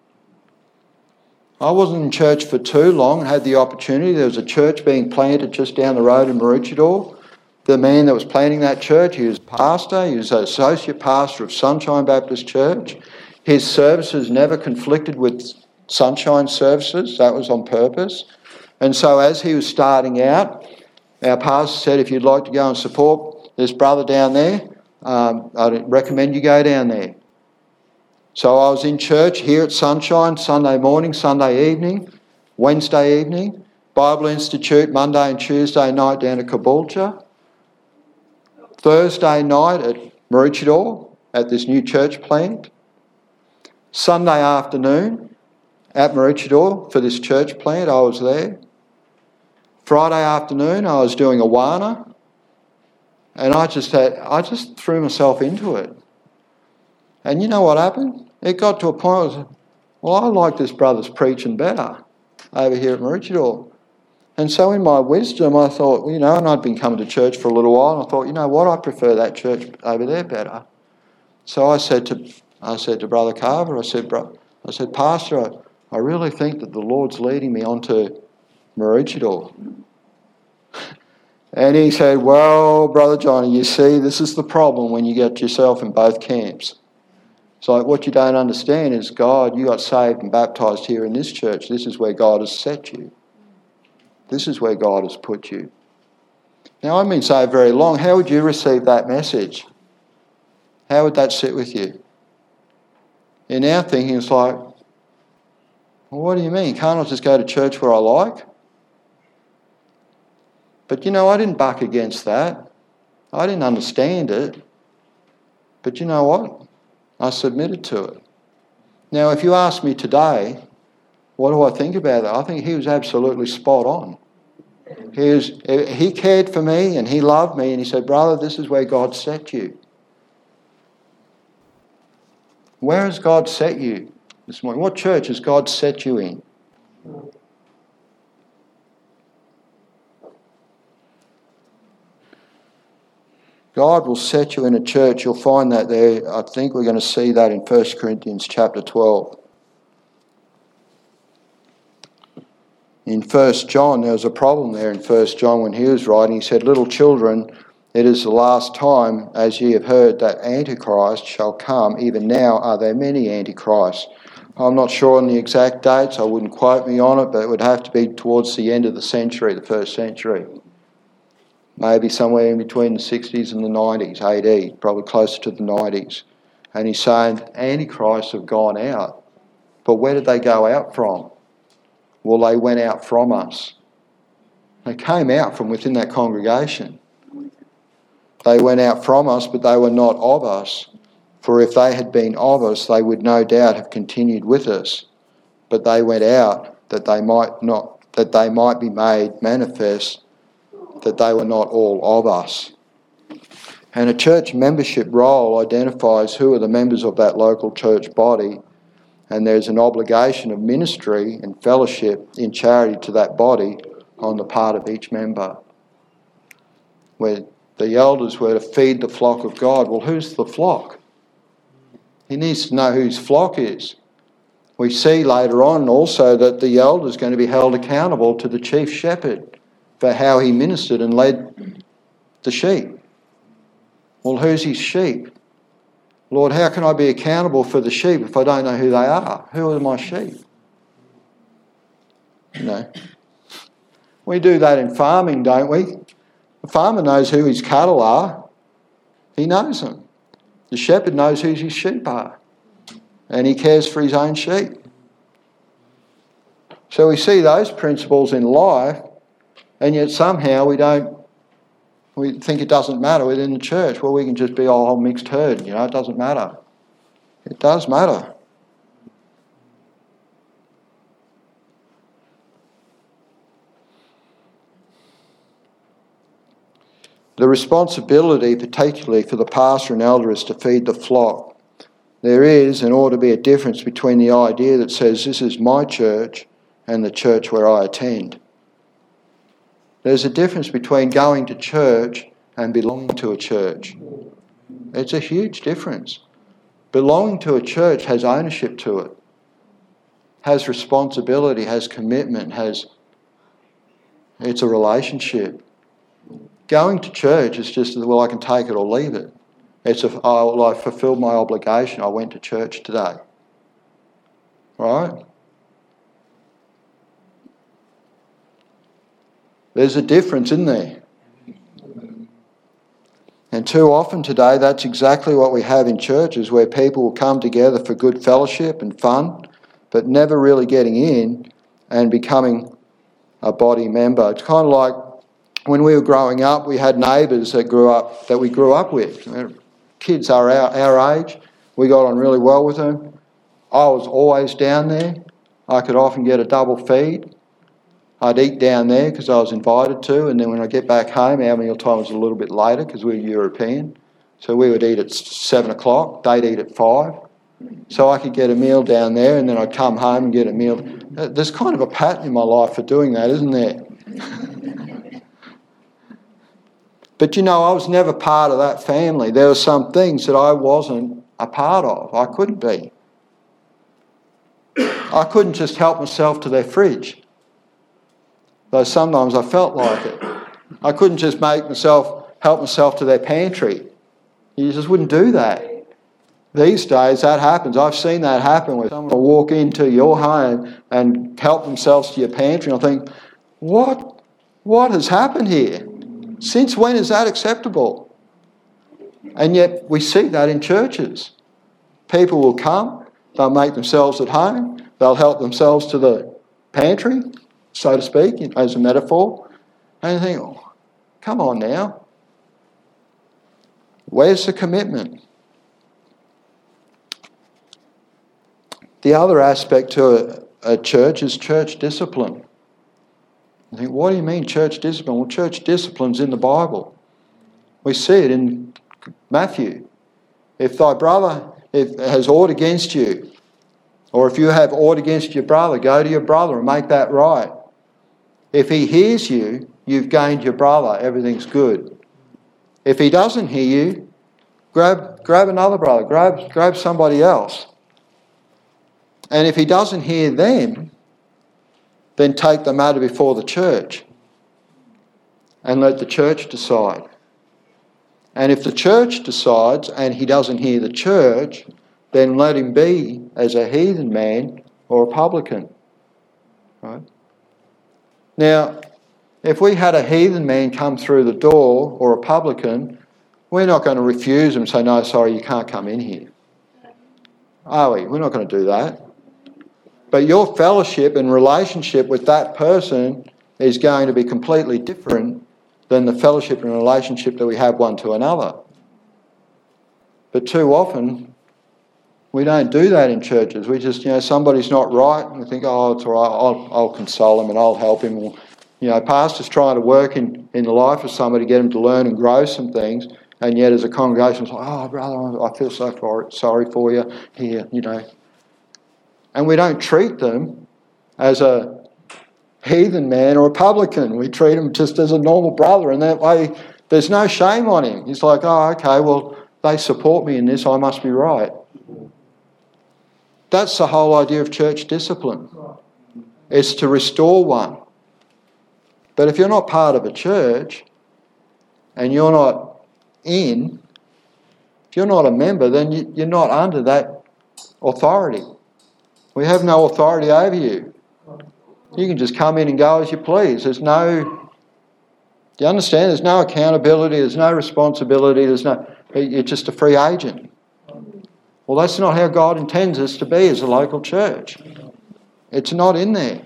I wasn't in church for too long and had the opportunity. There was a church being planted just down the road in Maroochydore. The man that was planting that church, he was pastor. He was an associate pastor of Sunshine Baptist Church. His services never conflicted with Sunshine services. That was on purpose. And so as he was starting out, our pastor said, if you'd like to go and support this brother down there, um, I'd recommend you go down there. So I was in church here at Sunshine Sunday morning, Sunday evening, Wednesday evening, Bible Institute Monday and Tuesday night down at Caboolture, Thursday night at Maroochydore at this new church plant, Sunday afternoon at Maroochydore for this church plant, I was there. Friday afternoon I was doing Awana, and I just had, I just threw myself into it. And you know what happened? It got to a point where I was, well, I like this brother's preaching better over here at Maroochydore. And so in my wisdom, I thought, you know, and I'd been coming to church for a little while, and I thought, you know what, I prefer that church over there better. So I said to I said to Brother Carver, I said, Bro, I said, Pastor, I, I really think that the Lord's leading me onto Maroochydore. And he said, well, Brother Johnny, you see, this is the problem when you get yourself in both camps. It's like what you don't understand is God, you got saved and baptised here in this church. This is where God has set you. This is where God has put you. Now, I've been saved very long. How would you receive that message? How would that sit with you? In our thinking, it's like, well, what do you mean? Can't I just go to church where I like? But you know, I didn't buck against that. I didn't understand it. But you know what? I submitted to it. Now, if you ask me today, what do I think about that? I think he was absolutely spot on. He, was, he cared for me and he loved me and he said, brother, this is where God set you. Where has God set you this morning? What church has God set you in? God will set you in a church. You'll find that there. I think we're going to see that in First Corinthians chapter twelve. In First John, there was a problem there in First John when he was writing. He said, little children, it is the last time, as ye have heard, that Antichrist shall come. Even now are there many Antichrists. I'm not sure on the exact dates. I wouldn't quote me on it, but it would have to be towards the end of the century, the first century. Maybe somewhere in between the sixties and the nineties, A D, probably closer to the nineties. And he's saying Antichrists have gone out. But where did they go out from? Well, they went out from us. They came out from within that congregation. They went out from us, but they were not of us. For if they had been of us, they would no doubt have continued with us. But they went out that they might not, that they might be made manifest that they were not all of us. And a church membership roll identifies who are the members of that local church body, and there's an obligation of ministry and fellowship in charity to that body on the part of each member. Where the elders were to feed the flock of God. Well, who's the flock? He needs to know who his flock is. We see later on also that the elder is going to be held accountable to the chief shepherd for how he ministered and led the sheep. Well, who's his sheep? Lord, how can I be accountable for the sheep if I don't know who they are? Who are my sheep? You know, we do that in farming, don't we? The farmer knows who his cattle are. He knows them. The shepherd knows who his sheep are. And he cares for his own sheep. So we see those principles in life, and yet somehow we don't, we think it doesn't matter within the church. Well, we can just be a whole mixed herd, you know, it doesn't matter. It does matter. The responsibility, particularly for the pastor and elder, is to feed the flock. There is and ought to be a difference between the idea that says this is my church and the church where I attend. There's a difference between going to church and belonging to a church. It's a huge difference. Belonging to a church has ownership to it, has responsibility, has commitment, has it's a relationship. Going to church is just, well, I can take it or leave it. It's a, oh, well, I fulfilled my obligation. I went to church today. Right? There's a difference in there. And too often today, that's exactly what we have in churches, where people will come together for good fellowship and fun, but never really getting in and becoming a body member. It's kind of like when we were growing up, we had neighbours that grew up that we grew up with. Kids are our, our age. We got on really well with them. I was always down there. I could often get a double feed. I'd eat down there because I was invited to, and then when I get back home, our meal time was a little bit later because we were European. So we would eat at seven o'clock, they'd eat at five. So I could get a meal down there, and then I'd come home and get a meal. There's kind of a pattern in my life for doing that, isn't there? But you know, I was never part of that family. There were some things that I wasn't a part of. I couldn't be. I couldn't just help myself to their fridge. Though sometimes I felt like it. I couldn't just make myself, help myself to their pantry. You just wouldn't do that. These days that happens. I've seen that happen where someone will walk into your home and help themselves to your pantry, and I think, what, what has happened here? Since when is that acceptable? And yet we see that in churches. People will come, they'll make themselves at home, they'll help themselves to the pantry, so to speak, as a metaphor. And you think, oh, come on now. Where's the commitment? The other aspect to a, a church is church discipline. I think, what do you mean church discipline? Well, church discipline's in the Bible. We see it in Matthew. If thy brother if, has aught against you, or if you have aught against your brother, go to your brother and make that right. If he hears you, you've gained your brother, everything's good. If he doesn't hear you, grab grab another brother, grab grab somebody else. And if he doesn't hear them, then take the matter before the church and let the church decide. And if the church decides and he doesn't hear the church, then let him be as a heathen man or a publican. Right? Now, if we had a heathen man come through the door or a publican, we're not going to refuse him and say, no, sorry, you can't come in here. Are we? We're not going to do that. But your fellowship and relationship with that person is going to be completely different than the fellowship and relationship that we have one to another. But too often, we don't do that in churches. We just, you know, somebody's not right, and we think, oh, it's all right, I'll, I'll console him and I'll help him. Or, you know, pastor's trying to work in, in the life of somebody, get him to learn and grow some things, and yet as a congregation, it's like, oh, brother, I feel so for, sorry for you here, you know. And we don't treat them as a heathen man or a publican. We treat him just as a normal brother, and that way there's no shame on him. He's like, oh, okay, well, they support me in this, I must be right. That's the whole idea of church discipline. It's to restore one. But if you're not part of a church and you're not in, if you're not a member, then you're not under that authority. We have no authority over you. You can just come in and go as you please. There's no, do you understand? There's no accountability, there's no responsibility, there's no, you're just a free agent. Well, that's not how God intends us to be as a local church. It's not in there.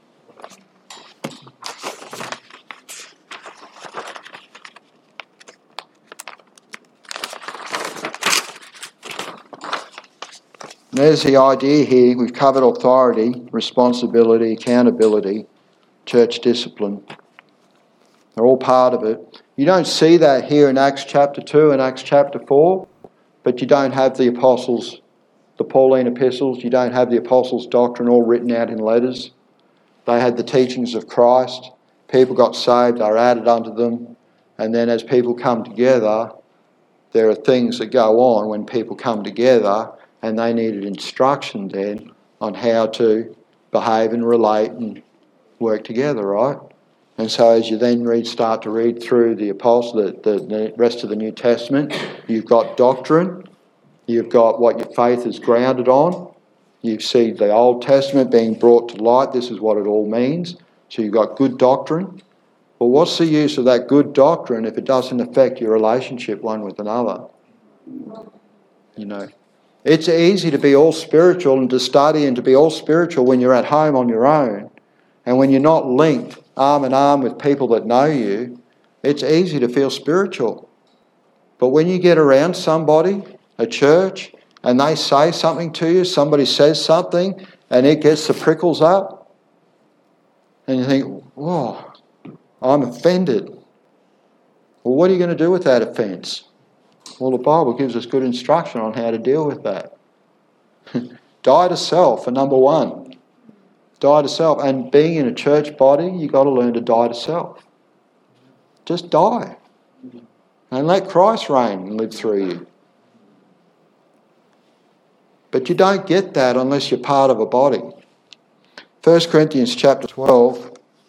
There's the idea here. We've covered authority, responsibility, accountability, church discipline. They're all part of it. You don't see that here in Acts chapter two and Acts chapter four, but you don't have the apostles, the Pauline epistles, you don't have the apostles' doctrine all written out in letters. They had the teachings of Christ. People got saved, they were added unto them. And then as people come together, there are things that go on when people come together, and they needed instruction then on how to behave and relate and work together, right? And so as you then read, start to read through the apostle, the, the, the rest of the New Testament, you've got doctrine, you've got what your faith is grounded on, you see the Old Testament being brought to light, this is what it all means. So you've got good doctrine. Well, what's the use of that good doctrine if it doesn't affect your relationship one with another? You know, it's easy to be all spiritual and to study and to be all spiritual when you're at home on your own. And when you're not linked arm in arm with people that know you, it's easy to feel spiritual. But when you get around somebody, a church, and they say something to you, somebody says something, and it gets the prickles up, and you think, whoa, I'm offended. Well, what are you going to do with that offence? Well, the Bible gives us good instruction on how to deal with that. Die to self, for number one. Die to self. And being in a church body, you've got to learn to die to self. Just die. And let Christ reign and live through you. But you don't get that unless you're part of a body. First Corinthians chapter twelve.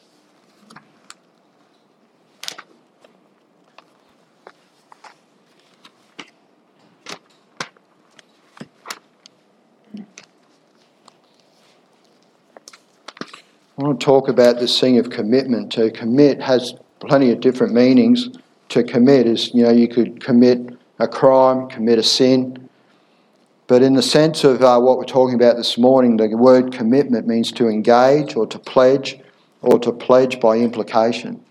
I want to talk about this thing of commitment. To commit has plenty of different meanings. To commit is, you know, you could commit a crime, commit a sin. But in the sense of uh, what we're talking about this morning, the word commitment means to engage or to pledge or to pledge by implication.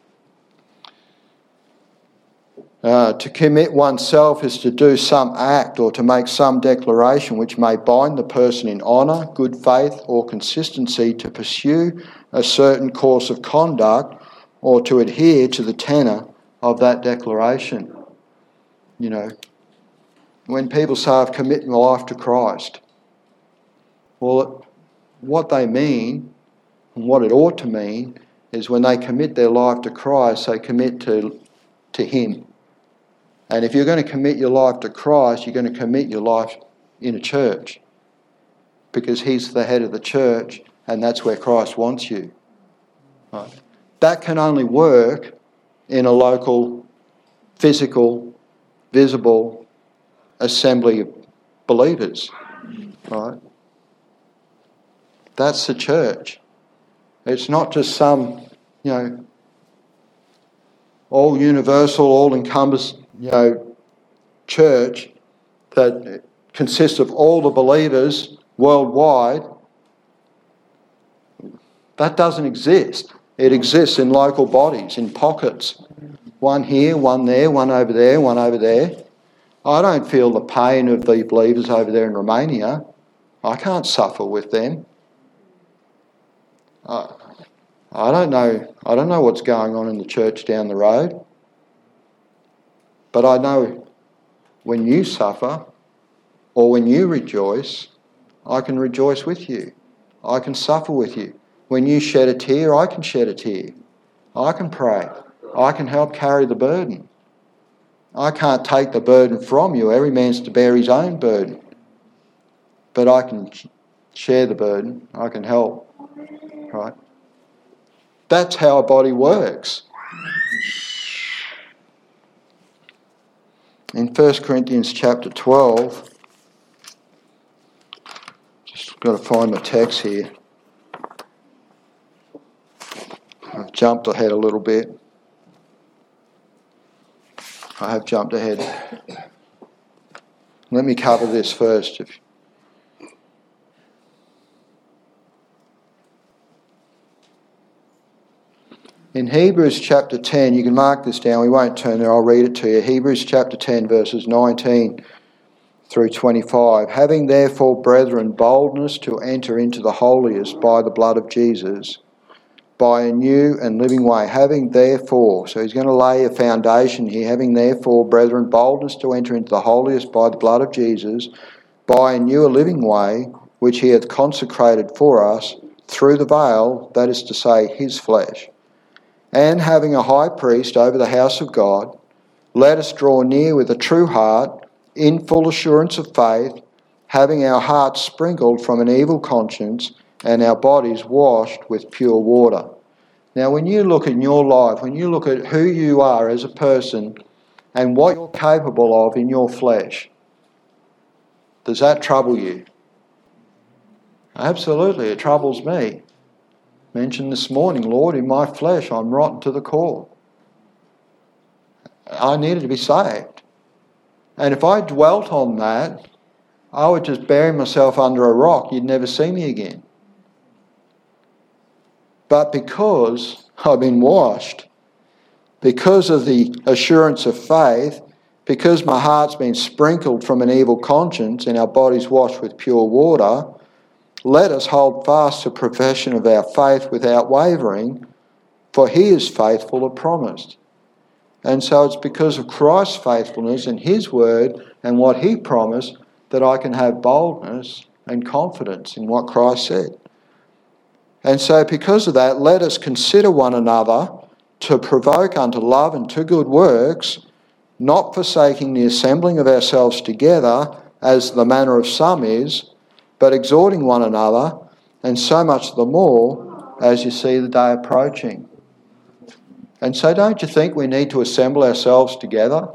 Uh, to commit oneself is to do some act or to make some declaration which may bind the person in honour, good faith or consistency to pursue a certain course of conduct or to adhere to the tenor of that declaration. You know, when people say, I've committed my life to Christ, well, what they mean and what it ought to mean is when they commit their life to Christ, they commit to, to Him. And if you're going to commit your life to Christ, you're going to commit your life in a church because He's the head of the church and that's where Christ wants you. Right. That can only work in a local, physical, visible assembly of believers. Right? That's the church. It's not just some, you know, all universal, all encompassing, you know, church that consists of all the believers worldwide. That doesn't exist. It exists in local bodies, in pockets. One here, one there, one over there, one over there. I don't feel the pain of the believers over there in Romania. I can't suffer with them. I, I don't know. I don't know what's going on in the church down the road. But I know when you suffer or when you rejoice, I can rejoice with you. I can suffer with you. When you shed a tear, I can shed a tear. I can pray. I can help carry the burden. I can't take the burden from you. Every man's to bear his own burden. But I can share the burden. I can help. Right? That's how a body works. In First Corinthians chapter twelve, just got to find my text here. I've jumped ahead a little bit. I have jumped ahead. Let me cover this first. If In Hebrews chapter ten, you can mark this down, we won't turn there, I'll read it to you. Hebrews chapter ten, verses nineteen through twenty-five. Having therefore, brethren, boldness to enter into the holiest by the blood of Jesus, by a new and living way, having therefore, so he's going to lay a foundation here, having therefore, brethren, boldness to enter into the holiest by the blood of Jesus, by a new and living way, which he hath consecrated for us through the veil, that is to say, his flesh. And having a high priest over the house of God, let us draw near with a true heart, in full assurance of faith, having our hearts sprinkled from an evil conscience, and our bodies washed with pure water. Now, when you look in your life, when you look at who you are as a person and what you're capable of in your flesh, does that trouble you? Absolutely, it troubles me. Mentioned this morning, Lord, in my flesh I'm rotten to the core. I needed to be saved. And if I dwelt on that, I would just bury myself under a rock. You'd never see me again. But because I've been washed, because of the assurance of faith, because my heart's been sprinkled from an evil conscience and our bodies washed with pure water, let us hold fast the profession of our faith without wavering, for he is faithful that promised. And so it's because of Christ's faithfulness and his word and what he promised that I can have boldness and confidence in what Christ said. And so because of that, let us consider one another to provoke unto love and to good works, not forsaking the assembling of ourselves together, as the manner of some is, but exhorting one another, and so much the more as you see the day approaching. And so don't you think we need to assemble ourselves together?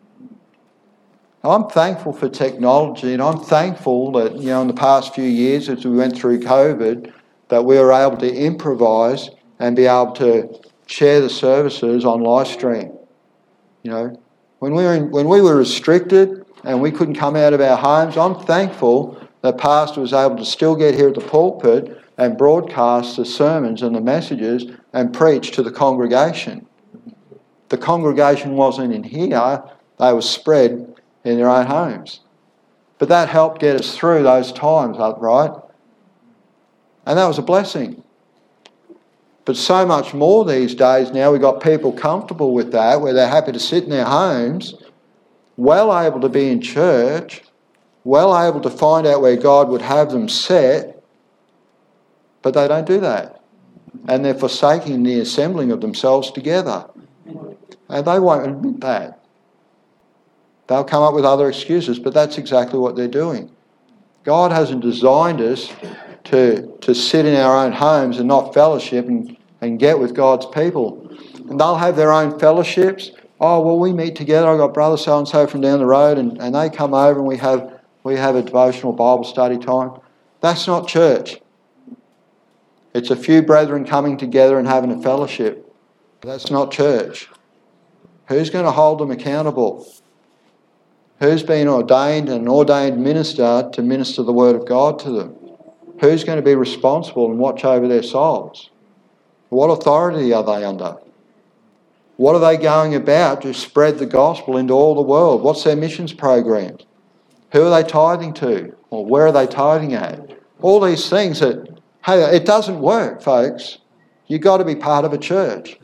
I'm thankful for technology, and I'm thankful that, you know, in the past few years as we went through COVID, that we were able to improvise and be able to share the services on live stream. You know, when we were in, when we were restricted and we couldn't come out of our homes, I'm thankful that pastor was able to still get here at the pulpit and broadcast the sermons and the messages and preach to the congregation. The congregation wasn't in here, they were spread in their own homes. But that helped get us through those times, right? And that was a blessing. But so much more these days now, we've got people comfortable with that, where they're happy to sit in their homes, well able to be in church, well able to find out where God would have them set, but they don't do that. And they're forsaking the assembling of themselves together. And they won't admit that. They'll come up with other excuses, but that's exactly what they're doing. God hasn't designed us to, to sit in our own homes and not fellowship and, and get with God's people. And they'll have their own fellowships. Oh, well, we meet together. I've got brother so-and-so from down the road, and, and they come over and we have, we have a devotional Bible study time. That's not church. It's a few brethren coming together and having a fellowship. That's not church. Who's going to hold them accountable? Who's been ordained, an ordained minister to minister the word of God to them? Who's going to be responsible and watch over their souls? What authority are they under? What are they going about to spread the gospel into all the world? What's their missions program? Who are they tithing to? Or where are they tithing at? All these things that, hey, it doesn't work, folks. You've got to be part of a church.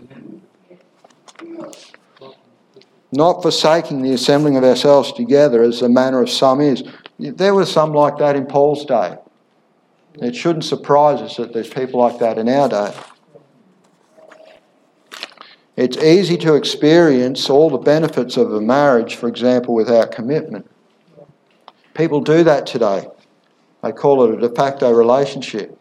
Not forsaking the assembling of ourselves together, as the manner of some is. There was some like that in Paul's day. It shouldn't surprise us that there's people like that in our day. It's easy to experience all the benefits of a marriage, for example, without commitment. People do that today. They call it a de facto relationship.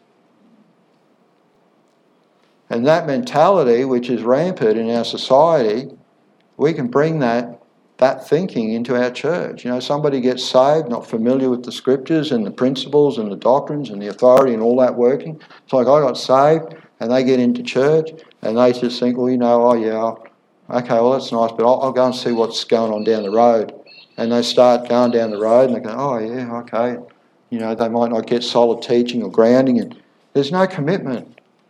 And that mentality, which is rampant in our society, we can bring that that thinking into our church. You know, somebody gets saved, not familiar with the scriptures and the principles and the doctrines and the authority and all that working. It's like, I got saved, and they get into church and they just think, well, you know, oh yeah, okay, well that's nice, but I'll, I'll go and see what's going on down the road. And they start going down the road and they go, oh yeah, okay. You know, they might not get solid teaching or grounding, and there's no commitment.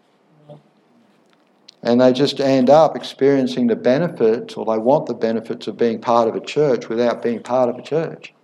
And they just end up experiencing the benefits, or they want the benefits of being part of a church without being part of a church.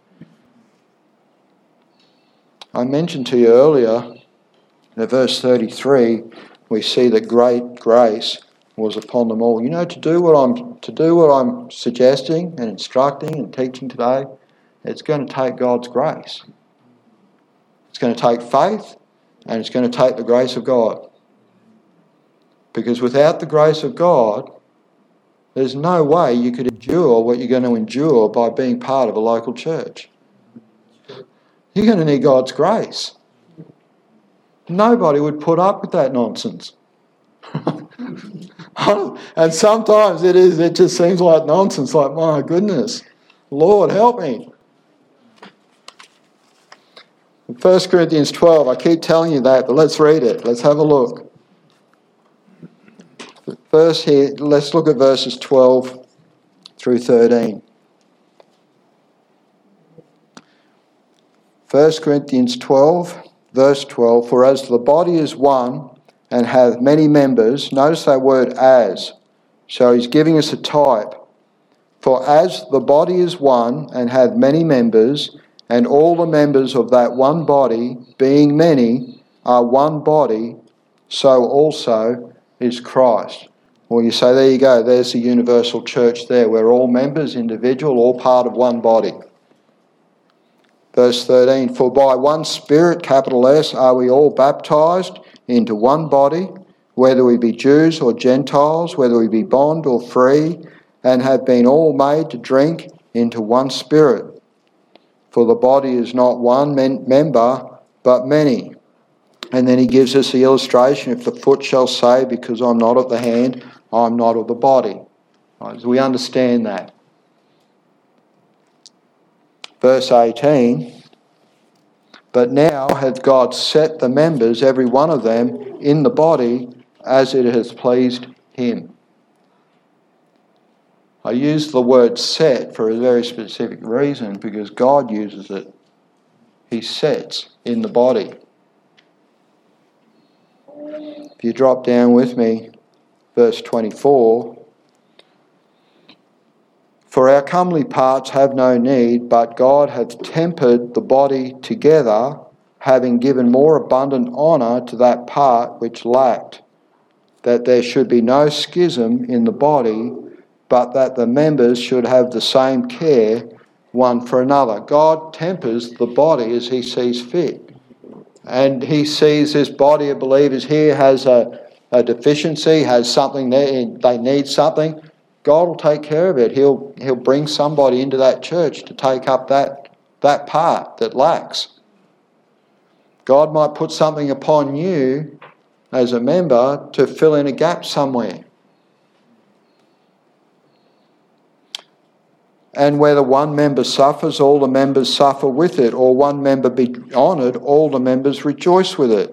I mentioned to you earlier, in verse thirty-three, we see that great grace was upon them all. You know, to do what I'm to do what I'm suggesting and instructing and teaching today, it's going to take God's grace. It's going to take faith, and it's going to take the grace of God. Because without the grace of God, there's no way you could endure what you're going to endure by being part of a local church. You're going to need God's grace. Nobody would put up with that nonsense. And sometimes it is, it just seems like nonsense, like, my goodness, Lord, help me. In First Corinthians twelve, I keep telling you that, but let's read it. Let's have a look. First here, let's look at verses twelve through thirteen. First Corinthians twelve, verse twelve, for as the body is one and hath many members, notice that word as. So he's giving us a type. For as the body is one and hath many members, and all the members of that one body, being many, are one body, so also is Christ. Well, you say, there you go, there's the universal church there. We're all members, individual, all part of one body. Verse thirteen, for by one Spirit, capital S, are we all baptised into one body, whether we be Jews or Gentiles, whether we be bond or free, and have been all made to drink into one Spirit. For the body is not one member, but many. And then he gives us the illustration, if the foot shall say, because I'm not of the hand, I'm not of the body. Right, so we understand that. Verse eighteen, but now hath God set the members, every one of them, in the body as it has pleased him. I use the word set for a very specific reason, because God uses it. He sets in the body. If you drop down with me, verse twenty-four, for our comely parts have no need, but God hath tempered the body together, having given more abundant honour to that part which lacked, that there should be no schism in the body, but that the members should have the same care one for another. God tempers the body as he sees fit. And he sees this body of believers here has a, a deficiency, has something there, they need something. God will take care of it. He'll he'll bring somebody into that church to take up that, that part that lacks. God might put something upon you as a member to fill in a gap somewhere. And whether one member suffers, all the members suffer with it, or one member be honoured, all the members rejoice with it.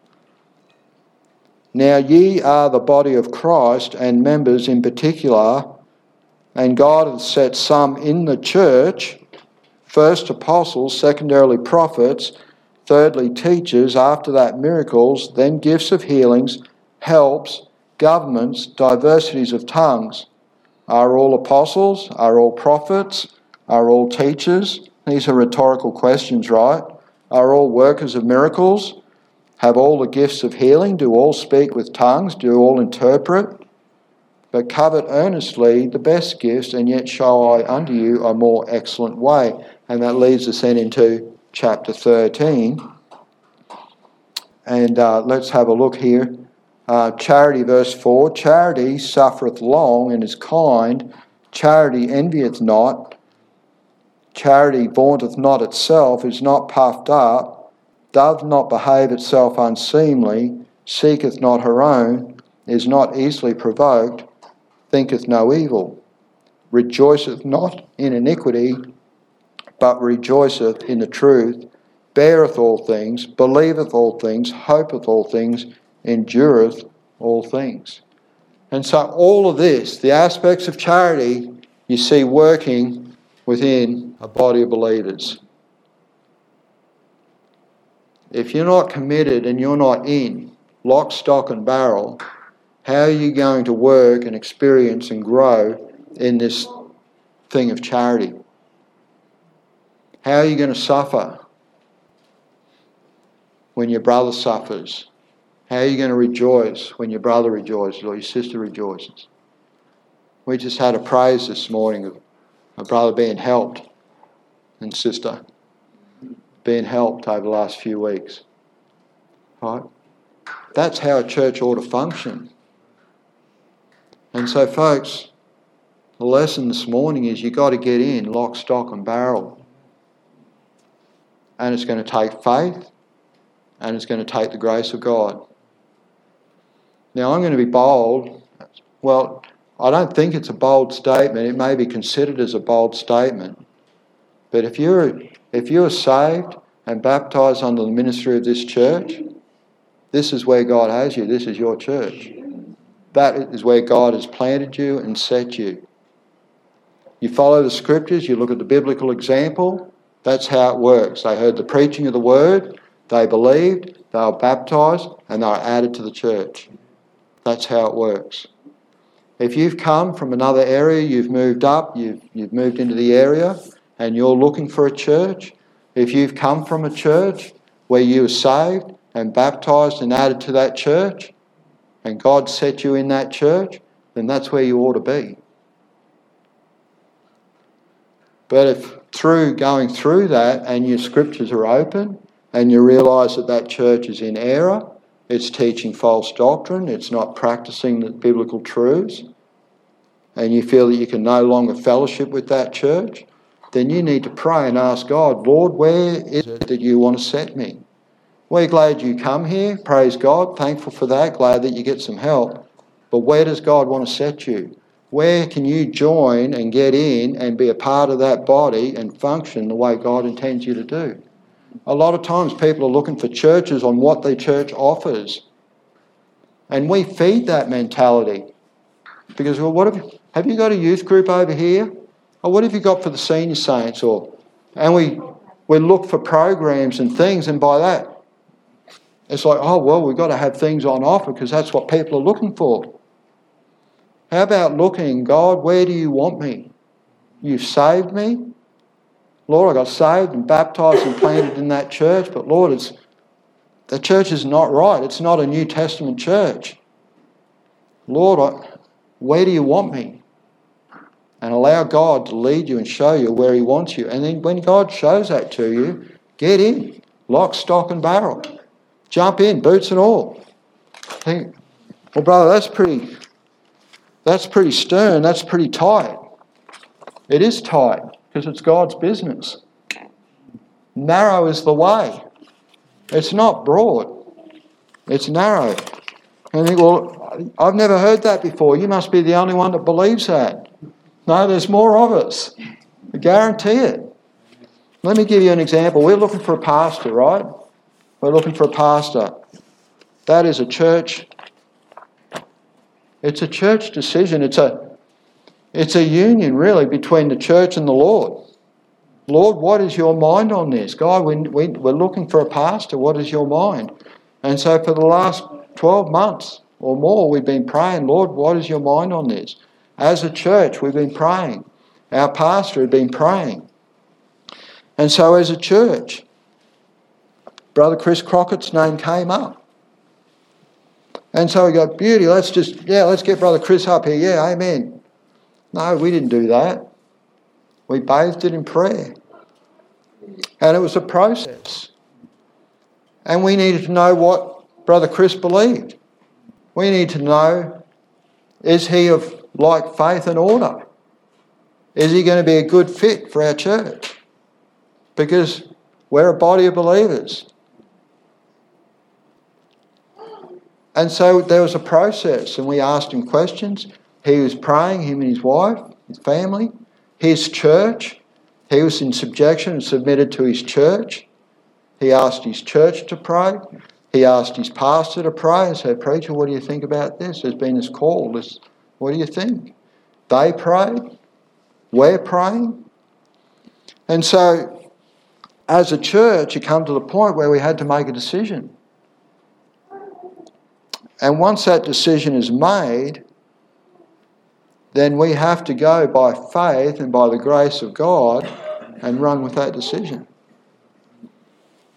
Now ye are the body of Christ, and members in particular, and God hath set some in the church, first apostles, secondarily prophets, thirdly teachers, after that miracles, then gifts of healings, helps, governments, diversities of tongues. Are all apostles? Are all prophets? Are all teachers? These are rhetorical questions, right? Are all workers of miracles? Have all the gifts of healing? Do all speak with tongues? Do all interpret? But covet earnestly the best gifts, and yet show I unto you a more excellent way. And that leads us then into chapter thirteen. And uh, let's have a look here. Uh, charity, verse four, charity suffereth long and is kind. Charity envieth not. Charity vaunteth not itself, is not puffed up, doth not behave itself unseemly, seeketh not her own, is not easily provoked, thinketh no evil, rejoiceth not in iniquity, but rejoiceth in the truth, beareth all things, believeth all things, hopeth all things, endureth all things. And so all of this, the aspects of charity, you see working within a body of believers. If you're not committed and you're not in lock, stock and barrel, how are you going to work and experience and grow in this thing of charity? How are you going to suffer when your brother suffers? How are you going to rejoice when your brother rejoices or your sister rejoices? We just had a praise this morning of a brother being helped and sister being helped over the last few weeks. Right? That's how a church ought to function. And so, folks, the lesson this morning is you've got to get in lock, stock and barrel. And it's going to take faith and it's going to take the grace of God. Now, I'm going to be bold. Well, I don't think it's a bold statement. It may be considered as a bold statement. But if you're, if you're saved and baptised under the ministry of this church, this is where God has you. This is your church. That is where God has planted you and set you. You follow the scriptures, you look at the biblical example, that's how it works. They heard the preaching of the word, they believed, they were baptised, and they were added to the church. That's how it works. If you've come from another area, you've moved up, you've, you've moved into the area, and you're looking for a church, if you've come from a church where you were saved and baptised and added to that church, and God set you in that church, then that's where you ought to be. But if through going through that and your scriptures are open and you realise that that church is in error, it's teaching false doctrine, it's not practising the biblical truths, and you feel that you can no longer fellowship with that church, then you need to pray and ask God, Lord, where is it that you want to set me? We're glad you come here, praise God, thankful for that, glad that you get some help. But where does God want to set you? Where can you join and get in and be a part of that body and function the way God intends you to do? A lot of times people are looking for churches on what the church offers. And we feed that mentality. Because, well, what have you, have you got a youth group over here? Or what have you got for the senior saints? Or and we we look for programs and things, and by that, it's like, oh, well, we've got to have things on offer because that's what people are looking for. How about looking, God, where do you want me? You've saved me. Lord, I got saved and baptised and planted in that church, but Lord, it's the church is not right. It's not a New Testament church. Lord, I, where do you want me? And allow God to lead you and show you where he wants you. And then when God shows that to you, get in. Lock, stock and barrel. Jump in, boots and all. Think, well, brother, that's pretty, that's pretty stern. That's pretty tight. It is tight because it's God's business. Narrow is the way. It's not broad. It's narrow. And you think, well, I've never heard that before. You must be the only one that believes that. No, there's more of us. I guarantee it. Let me give you an example. We're looking for a pastor, right? We're looking for a pastor. That is a church. It's a church decision. It's a, it's a union, really, between the church and the Lord. Lord, what is your mind on this? God, we, we, we're looking for a pastor. What is your mind? And so for the last twelve months or more, we've been praying, Lord, what is your mind on this? As a church, we've been praying. Our pastor had been praying. And so as a church, Brother Chris Crockett's name came up. And so we go, beauty, let's just, yeah, let's get Brother Chris up here. Yeah, amen. No, we didn't do that. We bathed it in prayer. And it was a process. And we needed to know what Brother Chris believed. We need to know, is he of like faith and order? Is he going to be a good fit for our church? Because we're a body of believers. And so there was a process, and we asked him questions. He was praying, him and his wife, his family, his church. He was in subjection and submitted to his church. He asked his church to pray. He asked his pastor to pray and said, preacher, what do you think about this? There's been this call. This, what do you think? They prayed. We're praying. And so, as a church, it come to the point where we had to make a decision. And once that decision is made, then we have to go by faith and by the grace of God and run with that decision.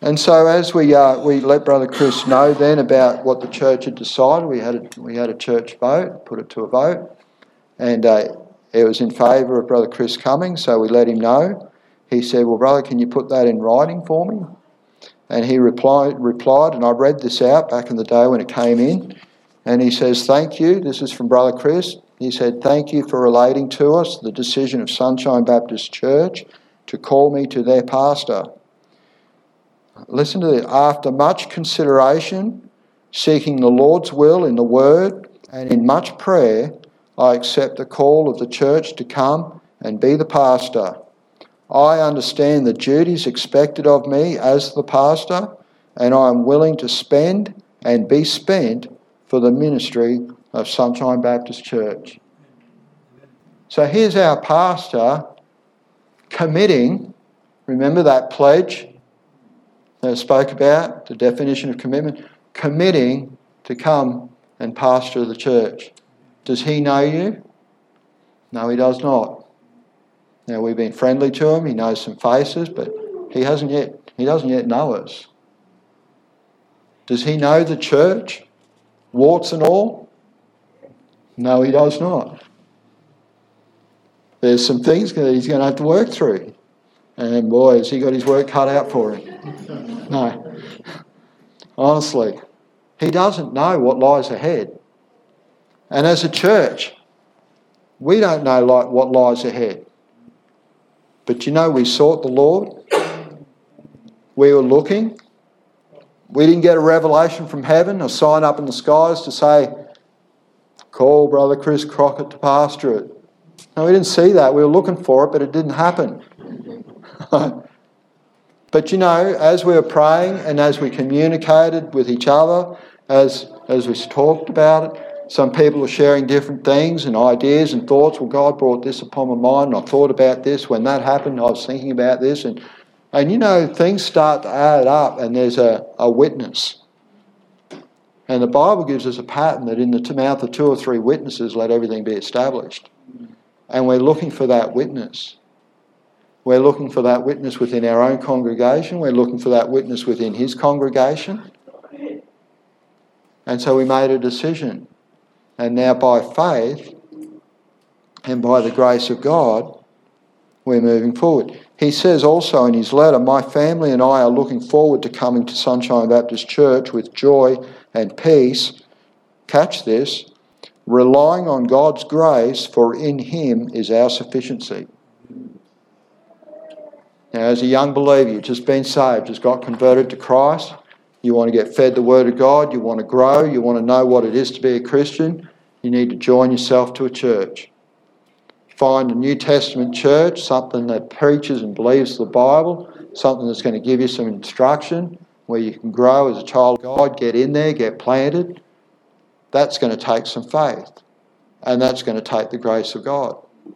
And so as we uh, we let Brother Chris know then about what the church had decided, we had a, we had a church vote, put it to a vote, and uh, it was in favour of Brother Chris coming, so we let him know. He said, well, brother, can you put that in writing for me? And he replied, replied, and I read this out back in the day when it came in, and he says, thank you, this is from Brother Chris. He said, thank you for relating to us the decision of Sunshine Baptist Church to call me to their pastor. Listen to this. After much consideration, seeking the Lord's will in the Word, and in much prayer, I accept the call of the church to come and be the pastor. I understand the duties expected of me as the pastor, and I am willing to spend and be spent for the ministry of Sunshine Baptist Church. So here's our pastor committing, remember that pledge that I spoke about, the definition of commitment, committing to come and pastor the church. Does he know you? No, he does not. Now, we've been friendly to him, he knows some faces, but he hasn't yet, he doesn't yet know us. Does he know the church, warts and all? No, he does not. There's some things that he's going to have to work through. And boy, has he got his work cut out for him. No. Honestly, he doesn't know what lies ahead. And as a church, we don't know like what lies ahead. But you know, we sought the Lord. We were looking. We didn't get a revelation from heaven, a sign up in the skies to say, call Brother Chris Crockett to pastor it. No, we didn't see that. We were looking for it, but it didn't happen. But you know, as we were praying and as we communicated with each other, as, as we talked about it, some people are sharing different things and ideas and thoughts. Well, God brought this upon my mind and I thought about this. When that happened, I was thinking about this. And, and you know, things start to add up and there's a, a witness. And the Bible gives us a pattern that in the mouth of two or three witnesses, let everything be established. And we're looking for that witness. We're looking for that witness within our own congregation. We're looking for that witness within his congregation. And so we made a decision. And now by faith and by the grace of God, we're moving forward. He says also in his letter, my family and I are looking forward to coming to Sunshine Baptist Church with joy and peace. Catch this. Relying on God's grace, for in him is our sufficiency. Now, as a young believer, you've just been saved, just got converted to Christ. You want to get fed the Word of God. You want to grow. You want to know what it is to be a Christian. You need to join yourself to a church. Find a New Testament church, something that preaches and believes the Bible, something that's going to give you some instruction, where you can grow as a child of God, get in there, get planted. That's going to take some faith. And that's going to take the grace of God.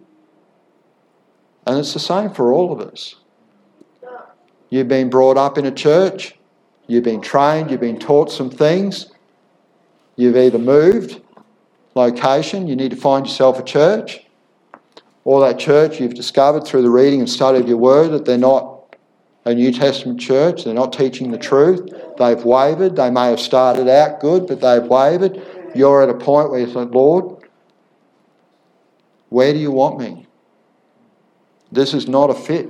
And it's the same for all of us. You've been brought up in a church. You've been trained. You've been taught some things. You've either moved location. You need to find yourself a church. Or that church you've discovered through the reading and study of your word that they're not a New Testament church. They're not teaching the truth. They've wavered. They may have started out good, but they've wavered. You're at a point where you think, Lord, where do you want me? This is not a fit.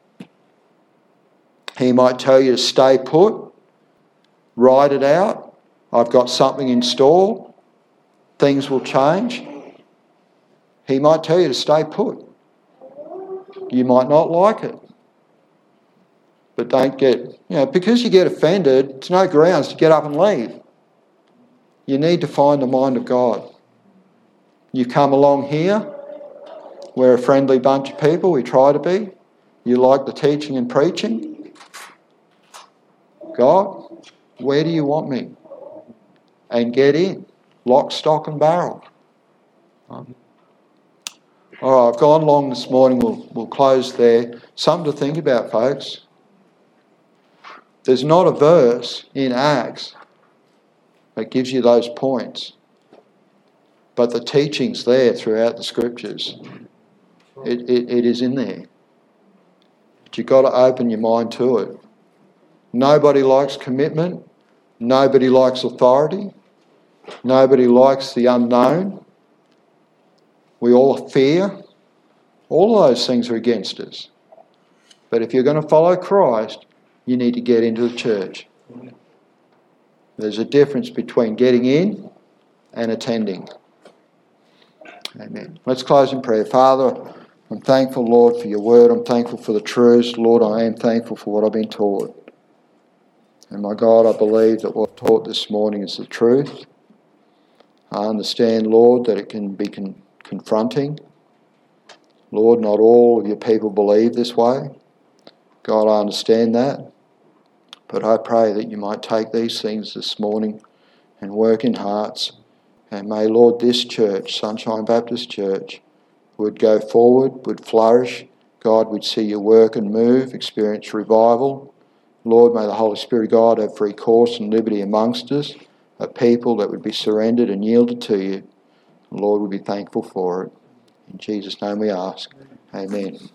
He might tell you to stay put, ride it out. I've got something in store. Things will change. He might tell you to stay put. You might not like it. But don't get, you know, because you get offended, it's no grounds to get up and leave. You need to find the mind of God. You come along here, we're a friendly bunch of people, we try to be. You like the teaching and preaching. God, where do you want me? And get in. Lock, stock and barrel. Um, all right, I've gone long this morning. We'll, we'll close there. Something to think about, folks. There's not a verse in Acts that gives you those points. But the teaching's there throughout the Scriptures. It, it, it is in there. But you've got to open your mind to it. Nobody likes commitment. Nobody likes authority. Nobody likes the unknown. We all fear. All of those things are against us. But if you're going to follow Christ, you need to get into the church. There's a difference between getting in and attending. Amen. Let's close in prayer. Father, I'm thankful, Lord, for your word. I'm thankful for the truths. Lord, I am thankful for what I've been taught. And my God, I believe that what I've taught this morning is the truth. I understand, Lord, that it can be con- confronting. Lord, not all of your people believe this way. God, I understand that. But I pray that you might take these things this morning and work in hearts. And may, Lord, this church, Sunshine Baptist Church, would go forward, would flourish. God, would see you work and move, experience revival. Lord, may the Holy Spirit of God have free course and liberty amongst us, a people that would be surrendered and yielded to you. Lord, we'd be thankful for it. In Jesus' name we ask. Amen.